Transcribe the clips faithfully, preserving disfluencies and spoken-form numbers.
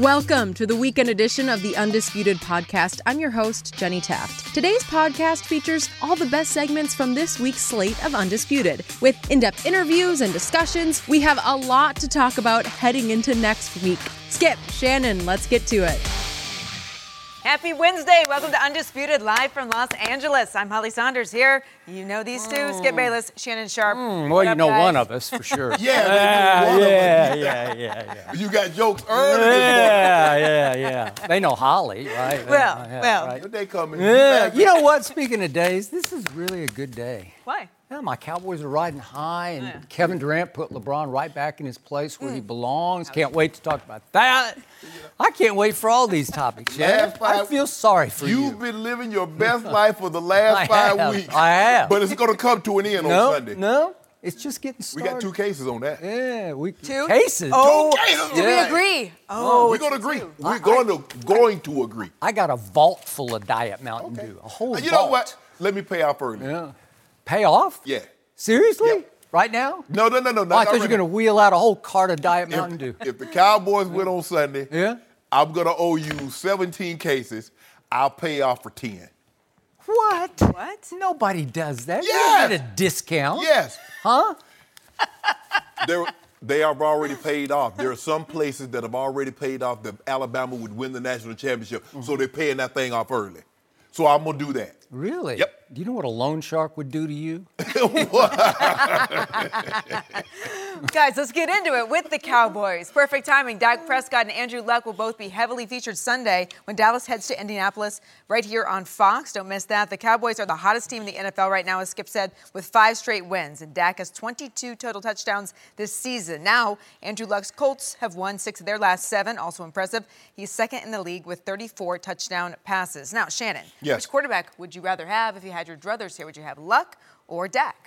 Welcome to the weekend edition of the Undisputed Podcast. I'm your host, Jenny Taft. Today's podcast features all the best segments from this week's slate of Undisputed. With in-depth interviews and discussions, we have a lot to talk about heading into next week. Skip, Shannon, let's get to it. Happy Wednesday. Welcome to Undisputed, live from Los Angeles. I'm Holly Saunders here. You know these two, mm. Skip Bayless, Shannon Sharp. Mm, well, you know guys? One of us for sure. yeah, yeah, one yeah, of us. yeah, yeah, yeah. You got jokes early Yeah, yeah, yeah. They know Holly, right? Well, yeah, well. Right. They coming. Yeah. You know what? Speaking of days, this is really a good day. Why? Yeah, my Cowboys are riding high, and yeah. Kevin Durant put LeBron right back in his place where mm. he belongs. Can't wait to talk about that. I can't wait for all these topics. Yeah, five, I feel sorry for you. You've been living your best life for the last I five have. weeks. I have. But it's going to come to an end no, on Sunday. No, it's just getting started. We got two cases on that. Yeah, we two cases. Oh, two cases. Did yeah. we agree? Oh, we're going to agree. Two. We're going to going to agree. I got a vault full of Diet Mountain Okay. Dew. A whole You vault. know what? Let me pay off early. Yeah. Pay off? Yeah. Seriously? Yep. Right now? No, no, no, no. Oh, I thought you were going to wheel out a whole cart of Diet if, Mountain Dew. If the Cowboys win on Sunday, yeah. I'm going to owe you seventeen cases. I'll pay off for ten. What? What? Nobody does that. Yes. You don't get a discount. Yes. Huh? They're, they have already paid off. There are some places that have already paid off that Alabama would win the national championship, mm-hmm. so they're paying that thing off early. So I'm going to do that. Really? Yep. Do you know what a loan shark would do to you? Guys, let's get into it with the Cowboys. Perfect timing. Dak Prescott and Andrew Luck will both be heavily featured Sunday when Dallas heads to Indianapolis right here on Fox. Don't miss that. The Cowboys are the hottest team in the N F L right now, as Skip said, with five straight wins. And Dak has twenty-two total touchdowns this season. Now, Andrew Luck's Colts have won six of their last seven. Also impressive. He's second in the league with thirty-four touchdown passes. Now, Shannon, yes. which quarterback would you rather have if you had your druthers here? Would you have Luck or Dak?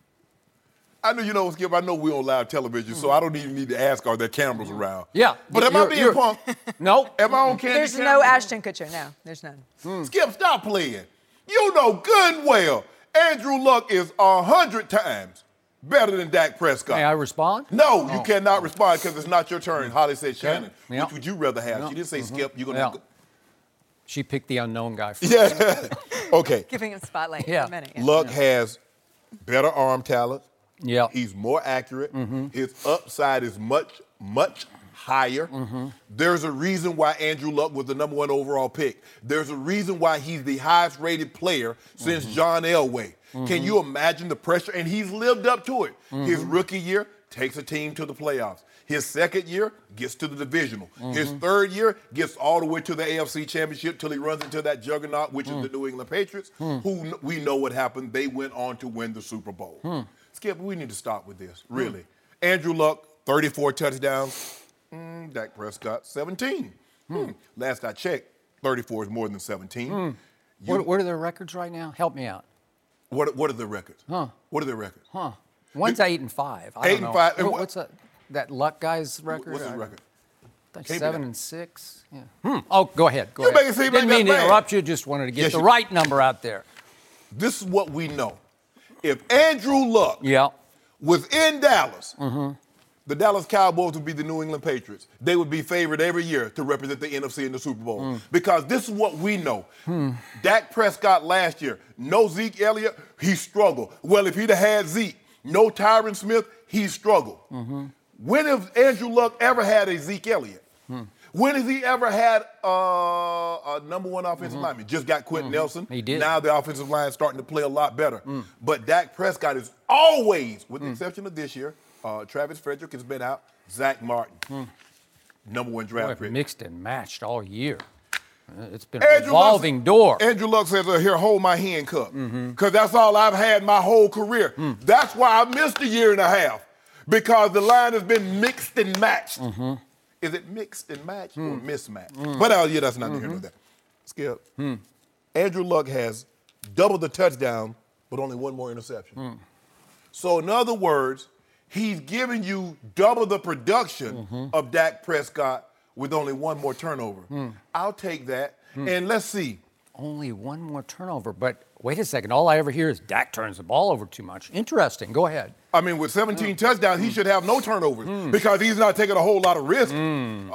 I know you know, Skip, I know we're on live television, mm-hmm. so I don't even need to ask, are there cameras around? Yeah. But am I being punked? No. Am I on candy There's camera? no Ashton Kutcher. No, there's none. Mm. Skip, stop playing. You know good and well Andrew Luck is a hundred times better than Dak Prescott. May I respond? No, oh. you cannot respond because it's not your turn. Holly said Shannon. Yeah. Which would you rather have? Yeah. She didn't say mm-hmm. Skip. You're going yeah. to... She picked the unknown guy first. Yeah. Okay. Giving him spotlight yeah. for a minute. Yeah. Luck yeah. has better arm talent. Yeah. He's more accurate. Mm-hmm. His upside is much, much higher. Mm-hmm. There's a reason why Andrew Luck was the number one overall pick. There's a reason why he's the highest rated player since mm-hmm. John Elway. Mm-hmm. Can you imagine the pressure? And he's lived up to it. Mm-hmm. His rookie year takes a team to the playoffs. His second year gets to the divisional. Mm-hmm. His third year gets all the way to the A F C Championship till he runs into that juggernaut, which mm. is the New England Patriots, mm. who we know what happened. They went on to win the Super Bowl. Mm. Skip, we need to stop with this, really. Mm. Andrew Luck, thirty-four touchdowns. Mm, Dak Prescott, seventeen. Mm. Last I checked, thirty-four is more than seventeen. Mm. You, what, what are their records right now? Help me out. What, what are their records? Huh? What are their records? Huh? One's eight and five. I eight don't know. and five. What, what's that? That Luck guy's record? What's his record? Seven and six. Yeah. Hmm. Oh, go ahead. Go you ahead. Make it seem Didn't like mean to bad. interrupt you. Just wanted to get yes, the you... right number out there. This is what we know. If Andrew Luck yeah. was in Dallas, mm-hmm. the Dallas Cowboys would be the New England Patriots. They would be favored every year to represent the N F C in the Super Bowl. Mm. Because this is what we know. Hmm. Dak Prescott last year, no Zeke Elliott, he struggled. Well, if he'd have had Zeke, no Tyron Smith, he struggled. Mm-hmm. When has Andrew Luck ever had a Zeke Elliott? Hmm. When has he ever had uh, a number one offensive mm-hmm. lineman? Just got Quentin mm-hmm. Nelson. He did. Now the offensive line is starting to play a lot better. Mm. But Dak Prescott is always, with the mm. exception of this year, uh, Travis Frederick has been out. Zach Martin, mm. number one draft Boy, pick. Mixed and matched all year. It's been a Andrew revolving Luck, door. Andrew Luck says, uh, here, hold my hand cup. Because mm-hmm. that's all I've had my whole career. Mm. That's why I missed a year and a half. Because the line has been mixed and matched. Mm-hmm. Is it mixed and matched mm. or mismatched? Mm. But uh, yeah, that's not mm-hmm. here nor there. Skip. Mm. Andrew Luck has double the touchdown, but only one more interception. Mm. So in other words, he's giving you double the production mm-hmm. of Dak Prescott with only one more turnover. Mm. I'll take that. Mm. And let's see. Only one more turnover, but wait a second. All I ever hear is Dak turns the ball over too much. Interesting. Go ahead. I mean, with seventeen mm. touchdowns, he mm. should have no turnovers mm. because he's not taking a whole lot of risk. Mm. Uh,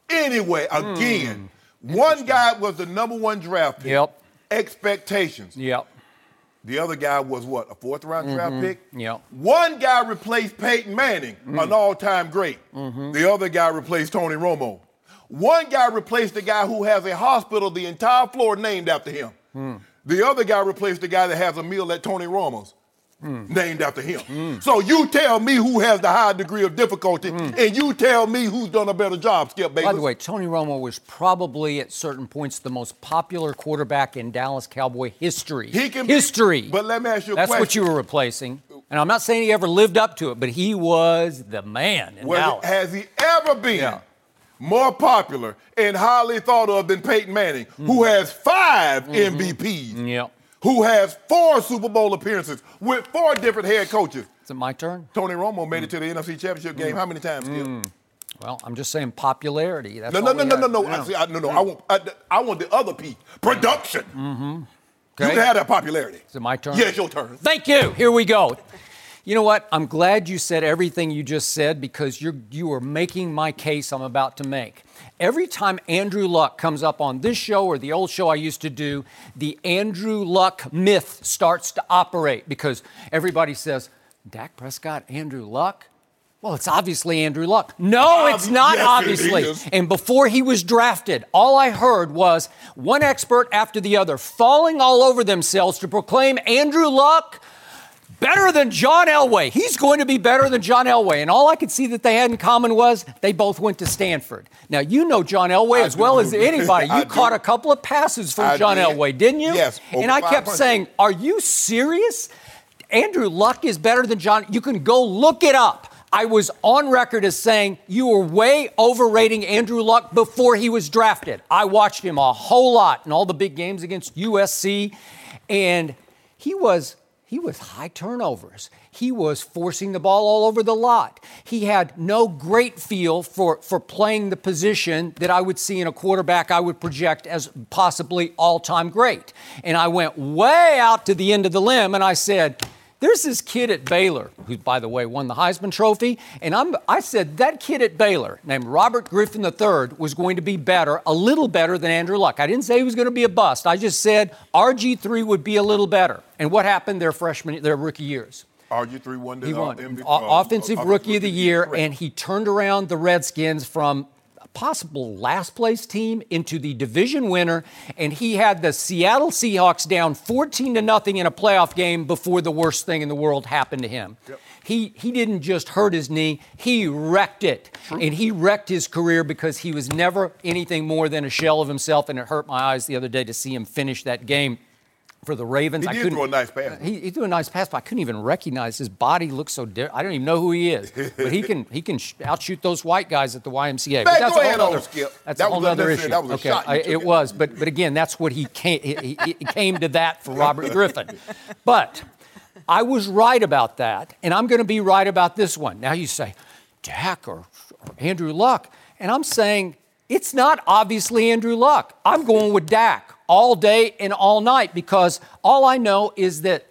Anyway, again, mm. one guy was the number one draft pick. Yep. Expectations. Yep. The other guy was what, a fourth round mm-hmm. draft pick? Yep. One guy replaced Peyton Manning, mm. an all-time great. Mm-hmm. The other guy replaced Tony Romo. One guy replaced the guy who has a hospital, the entire floor named after him. Mm. The other guy replaced the guy that has a meal at Tony Romo's. Mm. Named after him. Mm. So you tell me who has the high degree of difficulty, mm. and you tell me who's done a better job, Skip Bayless. By the way, Tony Romo was probably at certain points the most popular quarterback in Dallas Cowboy history. He can history. Be, but let me ask you a That's question. That's what you were replacing. And I'm not saying he ever lived up to it, but he was the man in well, Dallas. Has he ever been yeah. more popular and highly thought of than Peyton Manning, mm. who has five mm-hmm. M V Ps? Yeah. Who has four Super Bowl appearances with four different head coaches. Is it my turn? Tony Romo made mm. it to the N F C Championship game. Mm. How many times, Skip? Mm. Well, I'm just saying popularity. That's no, no, no, no, no, no, no. I, see, I, no, no. I want, I, I want the other piece. Production. Mm-hmm. Okay. You can have that popularity. Is it my turn? Yes, your turn. Thank you. Here we go. You know what? I'm glad you said everything you just said because you're you are making my case I'm about to make. Every time Andrew Luck comes up on this show or the old show I used to do, the Andrew Luck myth starts to operate because everybody says, Dak Prescott, Andrew Luck? Well, it's obviously Andrew Luck. No, it's not yes, obviously. It and before he was drafted, all I heard was one expert after the other falling all over themselves to proclaim Andrew Luck better than John Elway. He's going to be better than John Elway. And all I could see that they had in common was they both went to Stanford. Now, you know John Elway I as well do. as anybody. You I caught do. a couple of passes from I John did. Elway, didn't you? Yes. And I kept saying, are you serious? Andrew Luck is better than John. You can go look it up. I was on record as saying you were way overrating Andrew Luck before he was drafted. I watched him a whole lot in all the big games against U S C, and he was he was high turnovers. He was forcing the ball all over the lot. He had no great feel for, for playing the position that I would see in a quarterback I would project as possibly all-time great. And I went way out to the end of the limb, and I said, there's this kid at Baylor, who, by the way, won the Heisman Trophy, and I'm, I said that kid at Baylor, named Robert Griffin the third, was going to be better, a little better than Andrew Luck. I didn't say he was going to be a bust. I just said R G three would be a little better. And what happened their freshman, their rookie years? R G three won the he won. Uh, M V P, o- uh, offensive uh, rookie of the year, correct. And he turned around the Redskins from a possible last place team into the division winner, and he had the Seattle Seahawks down fourteen to nothing in a playoff game before the worst thing in the world happened to him. Yep. He he didn't just hurt his knee, he wrecked it. True. And he wrecked his career because he was never anything more than a shell of himself, and it hurt my eyes the other day to see him finish that game for the Ravens. He I did couldn't, throw a nice pass. He, he threw a nice pass, but I couldn't even recognize his body. Looks so different. I don't even know who he is. But he can he can sh- outshoot those white guys at the Y M C A. But Man, that's go a ahead whole on, other, Skip. That's That a whole was other a- issue. that was a okay, shot you I, took it at was. But but again, that's what he came. He, he, he came to that for Robert Griffin. But I was right about that, and I'm going to be right about this one. Now you say, Dak or, or Andrew Luck, and I'm saying it's not obviously Andrew Luck. I'm going with Dak all day and all night because all I know is that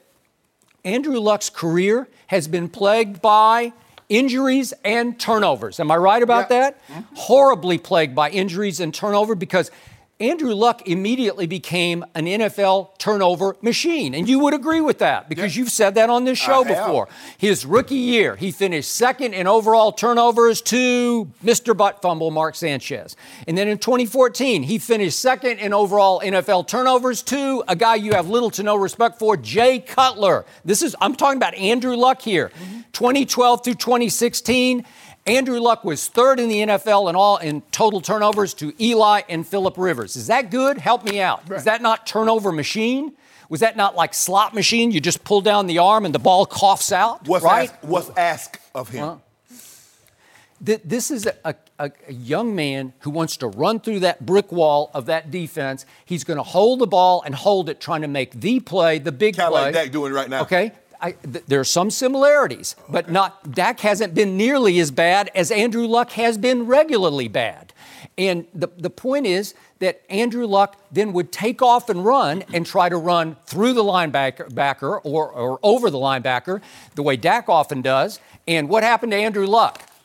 Andrew Luck's career has been plagued by injuries and turnovers. Am I right about yeah. that? Mm-hmm. Horribly plagued by injuries and turnover because Andrew Luck immediately became an N F L turnover machine. And you would agree with that because yeah. you've said that on this show before. His rookie year, he finished second in overall turnovers to Mister Butt Fumble, Mark Sanchez. And then in twenty fourteen, he finished second in overall N F L turnovers to a guy you have little to no respect for, Jay Cutler. This is, I'm talking about Andrew Luck here. Mm-hmm. twenty twelve through twenty sixteen, Andrew Luck was third in the N F L in all in total turnovers to Eli and Phillip Rivers. Is that good? Help me out. Right. Is that not turnover machine? Was that not like slot machine? You just pull down the arm and the ball coughs out, what's right? Asked, what's asked of him? Well, th- this is a, a, a young man who wants to run through that brick wall of that defense. He's going to hold the ball and hold it, trying to make the play, the big Kind of play. like Dak doing right now. Okay. I, th- there are some similarities, but not Dak hasn't been nearly as bad as Andrew Luck has been regularly bad. And the, the point is that Andrew Luck then would take off and run and try to run through the linebacker backer or, or over the linebacker, the way Dak often does. And what happened to Andrew Luck?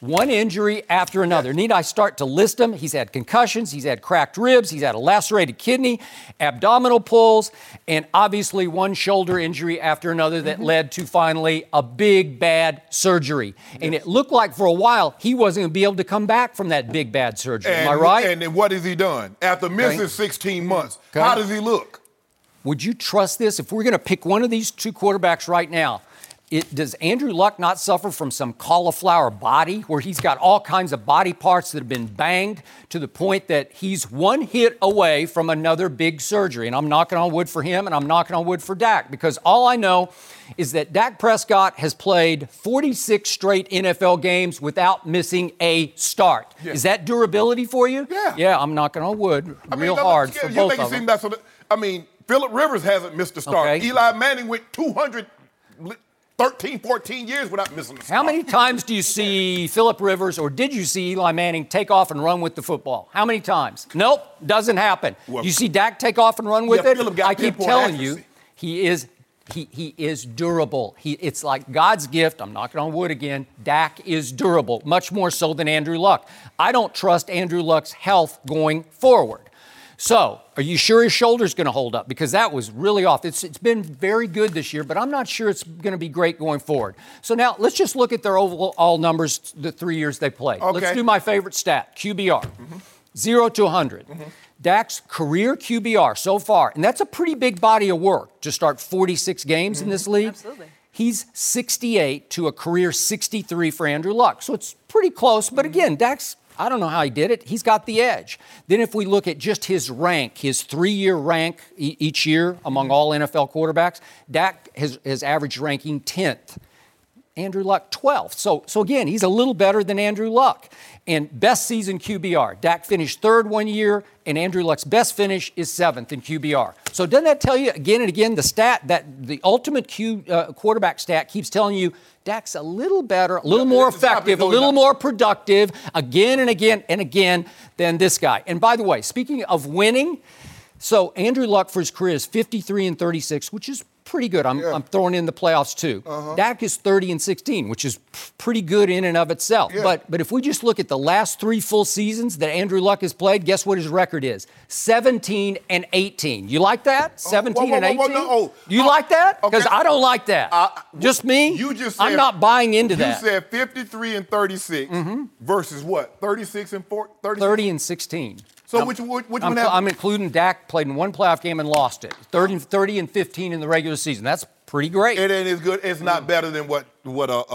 one injury after another. Need I start to list them? He's had concussions, he's had cracked ribs, he's had a lacerated kidney, abdominal pulls, and obviously one shoulder injury after another that mm-hmm. led to finally a big, bad surgery. Yes. And it looked like for a while he wasn't going to be able to come back from that big, bad surgery. And, Am I right? And, and what has he done? After missing okay. sixteen months, okay. how does he look? Would you trust this? If we're going to pick one of these two quarterbacks right now, it, does Andrew Luck not suffer from some cauliflower body where he's got all kinds of body parts that have been banged to the point that he's one hit away from another big surgery? And I'm knocking on wood for him, and I'm knocking on wood for Dak, because all I know is that Dak Prescott has played forty-six straight N F L games without missing a start. Yeah. Is that durability for you? Yeah. Yeah, I'm knocking on wood I real mean, hard you for you both think of them. That's what, I mean, Phillip Rivers hasn't missed a start. Okay. Eli Manning went two hundred thirteen, fourteen years without missing a start. How many times do you see Phillip Rivers, or did you see Eli Manning take off and run with the football? How many times? Nope, doesn't happen. Well, you see Dak take off and run with yeah, it? I keep telling accuracy. you, he is he he is durable. He it's like God's gift. I'm knocking on wood again. Dak is durable, much more so than Andrew Luck. I don't trust Andrew Luck's health going forward. So, are you sure his shoulder's going to hold up? Because that was really off. It's, it's been very good this year, but I'm not sure it's going to be great going forward. So now, let's just look at their overall numbers the three years they played. Okay. Let's do my favorite stat, Q B R. Mm-hmm. Zero to one hundred. Mm-hmm. Dak's career Q B R so far, and that's a pretty big body of work to start forty-six games mm-hmm. in this league. Absolutely. He's sixty-eight to a career sixty-three for Andrew Luck. So it's pretty close, but again, Dak's I don't know how he did it. He's got the edge. Then if we look at just his rank, his three-year rank e- each year among all N F L quarterbacks, Dak has, has average ranking tenth. Andrew Luck twelfth. So, so again, he's a little better than Andrew Luck. And best season Q B R. Dak finished third one year, and Andrew Luck's best finish is seventh in Q B R. So doesn't that tell you again and again the stat that the ultimate Q uh, quarterback stat keeps telling you Dak's a little better, a little more effective, a little more productive again and again and again than this guy. And by the way, speaking of winning, so Andrew Luck for his career is fifty-three and thirty-six, which is pretty good. I'm, yeah. I'm throwing in the playoffs too. Uh-huh. Dak is thirty and sixteen, which is p- pretty good in and of itself. Yeah. But but if we just look at the last three full seasons that Andrew Luck has played, guess what his record is? seventeen and eighteen. You like that? seventeen whoa, whoa, and whoa, eighteen? no, oh, you oh, like that? Because okay. I don't like that. Uh, just me? You just said, I'm not buying into you that. You said fifty-three and thirty-six mm-hmm. versus what? thirty-six and four, thirty-six? thirty and sixteen. So I'm, which, which, which I'm, one happened? I'm including Dak played in one playoff game and lost it. thirty, thirty and fifteen in the regular season. That's pretty great. It ain't as good. It's not better than what what uh, uh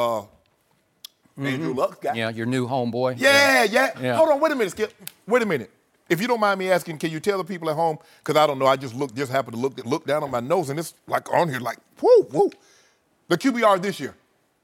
mm-hmm. Andrew Luck got. Yeah, your new homeboy. Yeah, yeah, yeah. Hold on, wait a minute, Skip. Wait a minute. If you don't mind me asking, can you tell the people at home? Because I don't know. I just look, just happened to look look down on my nose, and it's like on here, like whoo, whoo. The Q B R this year.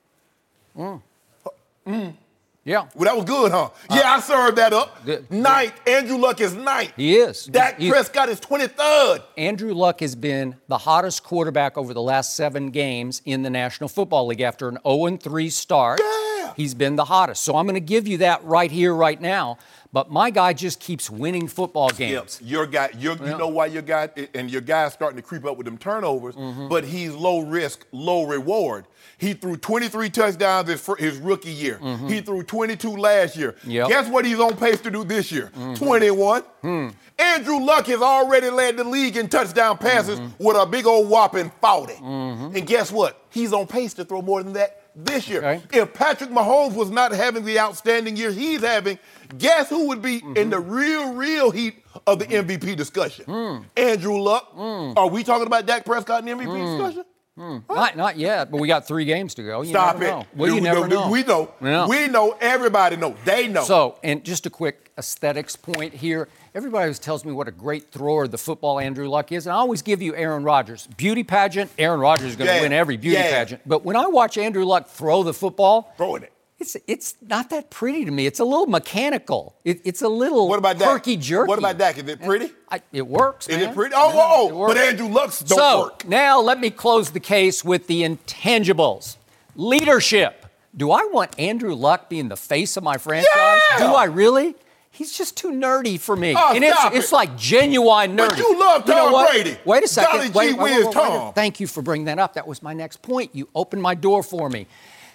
Mm. Mm. Yeah. Well, that was good, huh? Uh, yeah, I served that up. The, ninth. The, Andrew Luck is ninth. He is. Dak He's, Prescott is twenty-third. Andrew Luck has been the hottest quarterback over the last seven games in the National Football League. After an oh and three start, yeah. he's been the hottest. So I'm going to give you that right here, right now. But my guy just keeps winning football games. Yep. Your guy, your, yeah. you know why your guy, and your guy's starting to creep up with them turnovers, mm-hmm. but he's low risk, low reward. He threw twenty-three touchdowns his, his rookie year. Mm-hmm. He threw twenty-two last year. Yep. Guess what he's on pace to do this year? Mm-hmm. twenty-one. Mm. Andrew Luck has already led the league in touchdown passes mm-hmm. with a big old whopping forty. Mm-hmm. And guess what? He's on pace to throw more than that this year. Okay. If Patrick Mahomes was not having the outstanding year he's having, guess who would be mm-hmm. in the real, real heat of the M V P discussion? Mm. Andrew Luck. Mm. Are we talking about Dak Prescott in the M V P mm. discussion? Hmm. Huh? Not, not yet, but we got three games to go. You Stop never it. Know. Well, you never know. We know. Yeah. We know. Everybody know. They know. So, and just a quick aesthetics point here. Everybody always tells me what a great thrower the football Andrew Luck is, and I always give you Aaron Rodgers. Beauty pageant, Aaron Rodgers is going to yeah. win every beauty yeah. pageant. But when I watch Andrew Luck throw the football, throwing it. It's it's not that pretty to me. It's a little mechanical. It, it's a little what about perky Dak? jerky. What about Dak? Is it pretty? I, it works, Is man. it pretty? Oh, yeah, oh, oh. But Andrew Luck's don't so, work. So, now let me close the case with the intangibles. Leadership. Do I want Andrew Luck being the face of my franchise? Yeah! Do I really? He's just too nerdy for me. Oh, and it's, stop it's it. like genuine nerdy. But you love Tom you know Brady. Wait a second. Golly Wait, gee wait, whiz, wait, wait, Tom. wait. Thank you for bringing that up. That was my next point. You opened my door for me.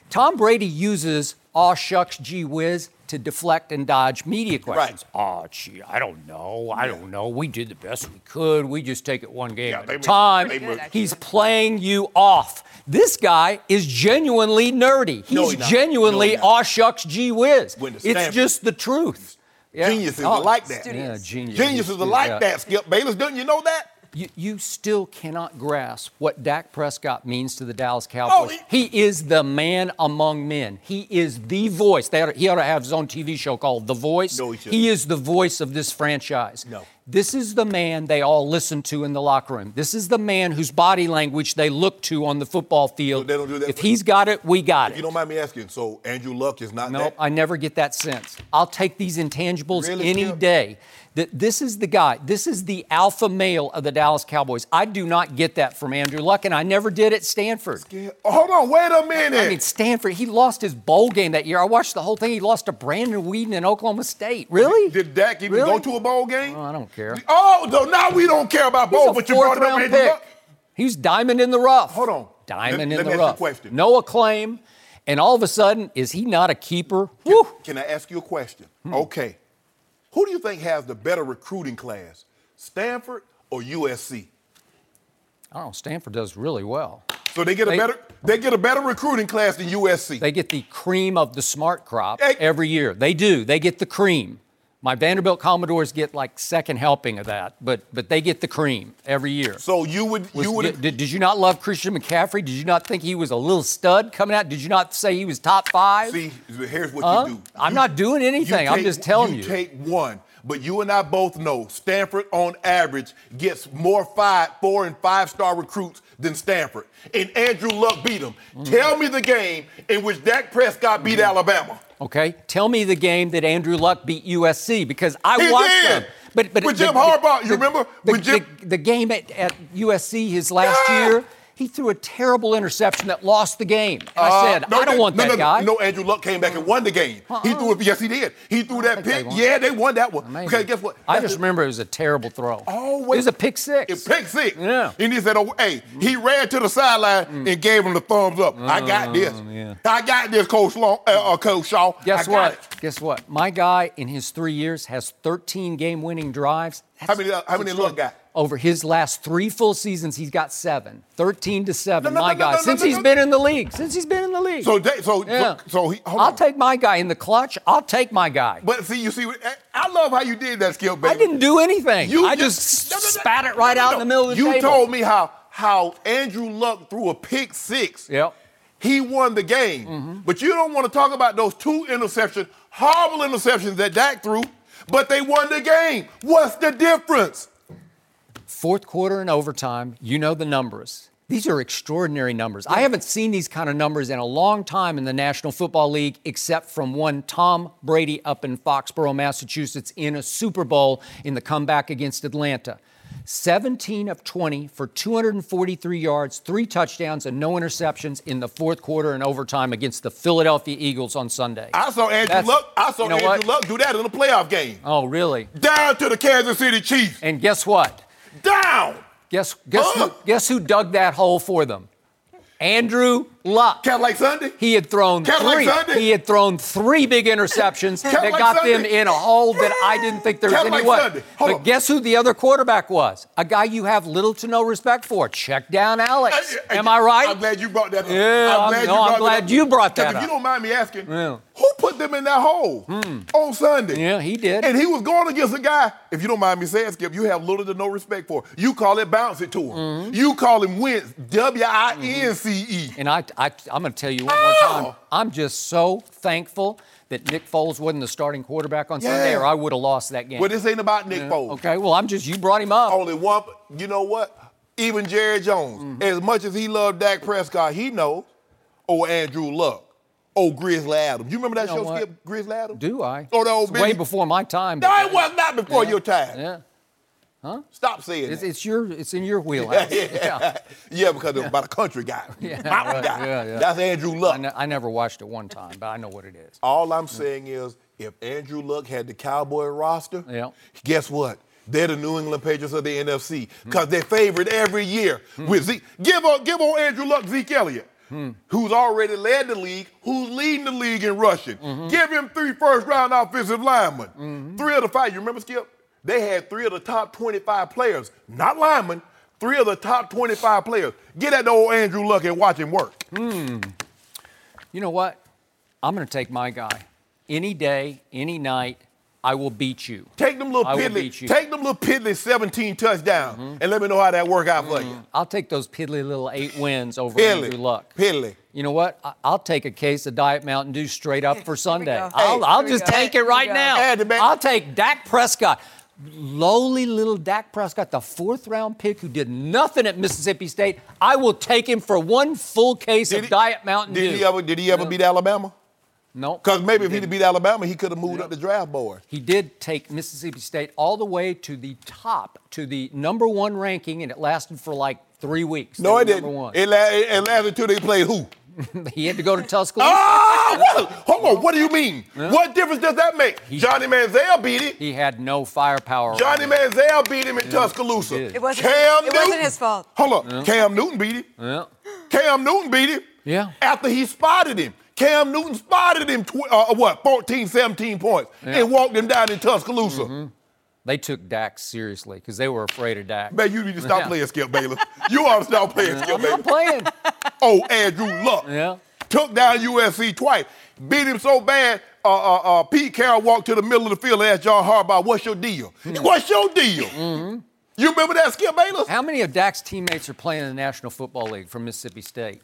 Tom Brady uses aw shucks gee whiz to deflect and dodge media questions. Right. Oh, gee, I don't know. I don't know. We did the best we could. We just take it one game Yeah, at they a were- time. they were- He's playing you off. This guy is genuinely nerdy. He's No, he's not. genuinely No, he's not. aw shucks gee whiz. Went to It's Stanford. just the truth. Yeah. Geniuses Oh, are like that. Yeah, genius. Geniuses are like Yeah. that, Skip Bayless. Don't you know that? You, you still cannot grasp what Dak Prescott means to the Dallas Cowboys. Oh, he, he is the man among men. He is the voice. They ought, he ought to have his own T V show called The Voice. No, he shouldn't. He is the voice of this franchise. No. This is the man they all listen to in the locker room. This is the man whose body language they look to on the football field. They don't do that if for- he's got it, we got If it. you don't mind me asking, so Andrew Luck is not No, that? I never get that sense. I'll take these intangibles Really, any Skip? day. That this is the guy. This is the alpha male of the Dallas Cowboys. I do not get that from Andrew Luck, and I never did at Stanford. Yeah. Oh, hold on, wait a minute. I mean, Stanford, he lost his bowl game that year. I watched the whole thing. He lost to Brandon Whedon in Oklahoma State. Really? Did Dak even Really? go to a bowl game? Oh, I don't care. Oh, so now we don't care about He's bowl, a but you brought it up fourth-round Andrew pick. Luck? He's diamond in the rough. Hold on. Diamond Let- in let me the ask you a rough. question. No acclaim, and all of a sudden, is he not a keeper? Can, Woo! can I ask you a question? Hmm. Okay. Who do you think has the better recruiting class, Stanford or U S C? I don't know. Stanford does really well. So they get a They- better they get a better recruiting class than U S C. They get the cream of the smart crop Hey. every year. They do. They get the cream. My Vanderbilt Commodores get like second helping of that, but but they get the cream every year. so you would Was- you would did, did you not love Christian McCaffrey? Did you not think he was a little stud coming out? Did you not say he was top five? see here's what Huh? you do. I'm You- not doing you anything. I'm take- just telling you. You take one. But you and I both know Stanford, on average, gets more five, four and five star recruits than Stanford. And Andrew Luck beat them. Mm. Tell me the game in which Dak Prescott beat Alabama. Okay, tell me the game that Andrew Luck beat U S C because I He watched did. them. But but With the- Jim the- Harbaugh, you the- remember? the, With Jim- the, the game at, at U S C his last Yeah. year? He threw a terrible interception that lost the game. And I Uh, said, no, I don't they- want no, that no, guy. No, Andrew Luck came back and won the game. He Uh-uh. threw it. Yes, he did. He threw that think they pick. won. Yeah, they won that one. Maybe. Okay, guess what? I That's just it. remember it was a terrible throw. Oh, It wait. was a pick six. It pick six. Yeah. And he said, oh, hey, he ran to the sideline and gave him the thumbs up. I got this. yeah. I got this, Coach Long, uh, uh, Coach Shaw. Guess I got what? it. Guess what? My guy in his three years has thirteen game-winning drives. How many, uh, how many Luck got? Over his last three full seasons, he's got seven. thirteen to seven, No, no, my no, guy. no, no, Since no, he's no. been in the league. Since he's been in the league. So, they, so, yeah. so, so he, hold I'll on. take my guy in the clutch. I'll take my guy. But see, you see, I love how you did that, Skip, baby. I didn't do anything. You I just, no, no, no, spat it right no, no, out no. in the middle of the you table. told me how how Andrew Luck threw a pick six. Yep. He won the game. Mm-hmm. But you don't want to talk about those two interceptions, horrible interceptions that Dak threw, but they won the game. What's the difference? Fourth quarter and overtime, you know the numbers. These are extraordinary numbers. I haven't seen these kind of numbers in a long time in the National Football League, except from one Tom Brady up in Foxborough, Massachusetts, in a Super Bowl in the comeback against Atlanta. seventeen of twenty for two hundred forty-three yards, three touchdowns, and no interceptions in the fourth quarter and overtime against the Philadelphia Eagles on Sunday. I saw Andrew That's- Luck. I saw you know Andrew what? Luck do that in a playoff game. Oh, really? Down to the Kansas City Chiefs. And guess what? Down. Guess guess Huh? who, guess who dug that hole for them? Andrew Luck. Cadillac Sunday. He had thrown Cadillac three. Sunday. He had thrown three big interceptions that Cadillac got them Sunday. in a hole that I didn't think there was Cadillac any way. Sunday. Hold But on. guess who the other quarterback was? A guy you have little to no respect for. Check down Alex. Hey, Am I right? I'm glad you brought that up. Yeah, I'm- glad no, you I'm brought glad that up. you brought that 'Cause if you up. don't mind me asking, Yeah. who put them in that hole on Sunday? Yeah, he did. And he was going against a guy, if you don't mind me saying, Skip, you have little to no respect for. You call it bounce it to him. Mm-hmm. You call him Wentz, W I N C E. And I, I, I'm going to tell you one more Oh. time. I'm just so thankful that Nick Foles wasn't the starting quarterback on Yeah. Sunday, or I would have lost that game. Well, this ain't about Nick Yeah. Foles. Okay, well, I'm just, you brought him up. Only one, you know what? Even Jerry Jones, Mm-hmm. as much as he loved Dak Prescott, he knows, oh, Andrew Luck, oh, Grizzly Adams. You remember that You know show, what? Skip, Grizzly Adams? Do I? Oh, the old It's way Billy- before my time. No, but- it was not before Yeah. your time. Yeah. Stop saying It's, that. it's your, it's in your wheelhouse. yeah. yeah, because it was about a country guy. Yeah, Mountain right. guy. Yeah, yeah. That's Andrew I, Luck. ne- I never watched it one time, but I know what it is. All I'm saying is, if Andrew Luck had the Cowboy roster, Yeah. guess what? They're the New England Patriots of the N F C because they're favored every year with Zeke. Give on, give on Andrew Luck Zeke Elliott. hmm. who's already led the league, who's leading the league in rushing. Mm-hmm. Give him three first-round offensive linemen. Mm-hmm. Three of the five, you remember, Skip? They had three of the top twenty-five players, not linemen, three of the top twenty-five players. Get at the old Andrew Luck and watch him work. Hmm. You know what? I'm going to take my guy. Any day, any night, I will beat you. Take them little I will piddly, beat you. take them little piddly seventeen touchdowns mm-hmm. and let me know how that work out mm-hmm. for you. I'll take those piddly little eight wins over piddly, Andrew Luck. Piddly. You know what? I- I'll take a case of Diet Mountain Dew straight up for Sunday. Hey, I'll, I'll just go. take it right now. Hey, I'll take Dak Prescott. Lowly little Dak Prescott, the fourth round pick who did nothing at Mississippi State. I will take him for one full case did of he, Diet Mountain did Dew. He ever, did he ever no. beat Alabama? No. Because maybe if he'd beat Alabama, he could have moved no. up the draft board. He did take Mississippi State all the way to the top, to the number one ranking, and it lasted for like three weeks. No, it didn't. It, la- it lasted until they played who? He had to go to Tuscaloosa. Ah, what? Hold on. What do you mean? Yeah. What difference does that make? He, Johnny Manziel beat him. He had no firepower. Johnny Manziel beat him in yeah. Tuscaloosa. It wasn't, Cam it Newton, wasn't his fault. Hold on. Yeah. Cam Newton beat him. Yeah. Cam Newton beat him. Yeah. After he spotted him. Cam Newton spotted him, tw- uh, what, fourteen, seventeen points yeah. and walked him down in Tuscaloosa. Mm-hmm. They took Dak seriously because they were afraid of Dak. Man, you need to stop yeah. playing Skip Bayless. You ought to stop playing yeah, Skip I'm Bayless. not playing. Oh, Andrew Luck. Yeah. Took down U S C twice. Beat him so bad, uh, uh, uh, Pete Carroll walked to the middle of the field and asked John Harbaugh, what's your deal? Mm-hmm. What's your deal? Mm-hmm. You remember that, Skip Bayless? How many of Dak's teammates are playing in the National Football League from Mississippi State?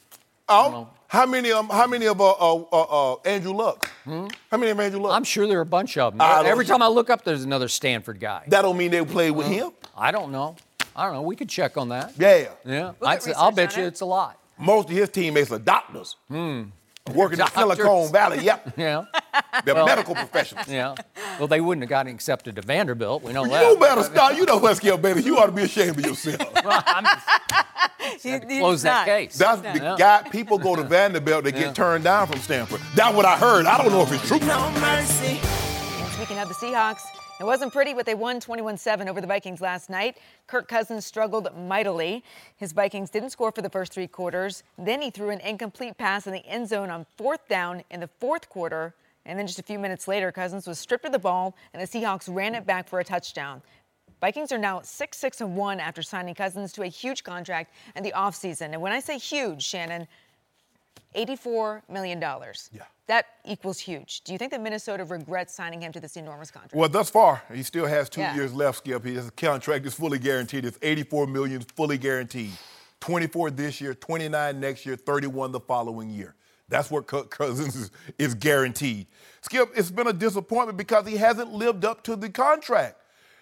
Oh, how many um, How many of uh, uh, uh, uh, Andrew Luck? Hmm? How many of Andrew Luck? I'm sure there are a bunch of them. Every time I look up, there's another Stanford guy. That don't mean they played with uh, him? I don't know. I don't know. We could check on that. Yeah. Yeah. We'll I'd say, I'll bet you it. it's a lot. Most of his teammates are doctors. Hmm. Working in Silicon Valley, yep. Yeah. They're well, medical professionals. Yeah. Well, they wouldn't have gotten accepted to Vanderbilt. We know well, that. You better stop. You know what, Skip Bayless? You ought to be ashamed of yourself. Well, I'm just, he, close that not. case. That's yeah. the yeah. guy. People go to Vanderbilt, they yeah. get turned down from Stanford. That's what I heard. I don't know if it's true. No mercy. And speaking of the Seahawks, it wasn't pretty, but they won twenty-one seven over the Vikings last night. Kirk Cousins struggled mightily. His Vikings didn't score for the first three quarters. Then he threw an incomplete pass in the end zone on fourth down in the fourth quarter. And then just a few minutes later, Cousins was stripped of the ball, and the Seahawks ran it back for a touchdown. Vikings are now six six and one after signing Cousins to a huge contract in the offseason. And when I say huge, Shannon, eighty-four million dollars. Yeah. That equals huge. Do you think that Minnesota regrets signing him to this enormous contract? Well, thus far, he still has two yeah. years left, Skip. His contract is fully guaranteed. It's eighty-four million dollars fully guaranteed. twenty-four this year, twenty-nine next year, thirty-one the following year. That's what Kirk Cousins is, is guaranteed. Skip, it's been a disappointment because he hasn't lived up to the contract.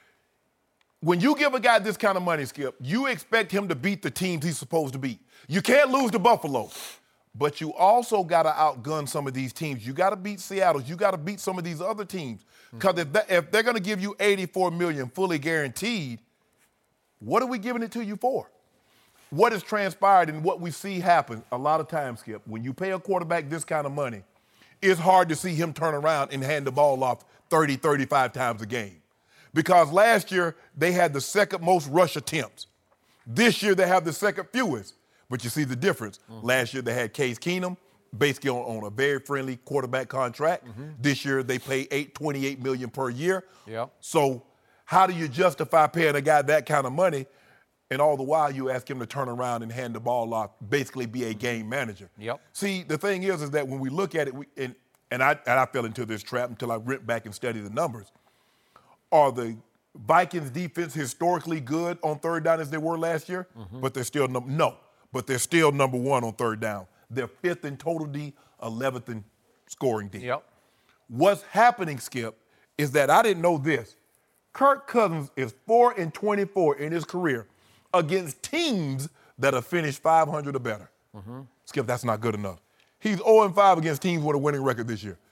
When you give a guy this kind of money, Skip, you expect him to beat the teams he's supposed to beat. You can't lose to Buffalo. But you also got to outgun some of these teams. You got to beat Seattle. You got to beat some of these other teams. Because if, that, if they're going to give you eighty-four million dollars fully guaranteed, what are we giving it to you for? What has transpired and what we see happen a lot of times, Skip, when you pay a quarterback this kind of money, it's hard to see him turn around and hand the ball off thirty, thirty-five times a game. Because last year, they had the second most rush attempts. This year, they have the second fewest. But you see the difference. Mm-hmm. Last year, they had Case Keenum, basically on, on a very friendly quarterback contract. Mm-hmm. This year, they pay eight, twenty-eight million dollars per year. Yep. So how do you justify paying a guy that kind of money, and all the while you ask him to turn around and hand the ball off, basically be a game manager? Yep. See, the thing is, is that when we look at it, we, and, and, I, and I fell into this trap until I went back and studied the numbers. Are the Vikings defense historically good on third down as they were last year? Mm-hmm. But they're still, no. no. But they're still number one on third down. They're fifth in total D, eleventh in scoring D. Yep. What's happening, Skip, is that I didn't know this. Kirk Cousins is four and twenty-four in his career against teams that have finished five hundred or better. Mm-hmm. Skip, that's not good enough. He's oh and five against teams with a winning record this year.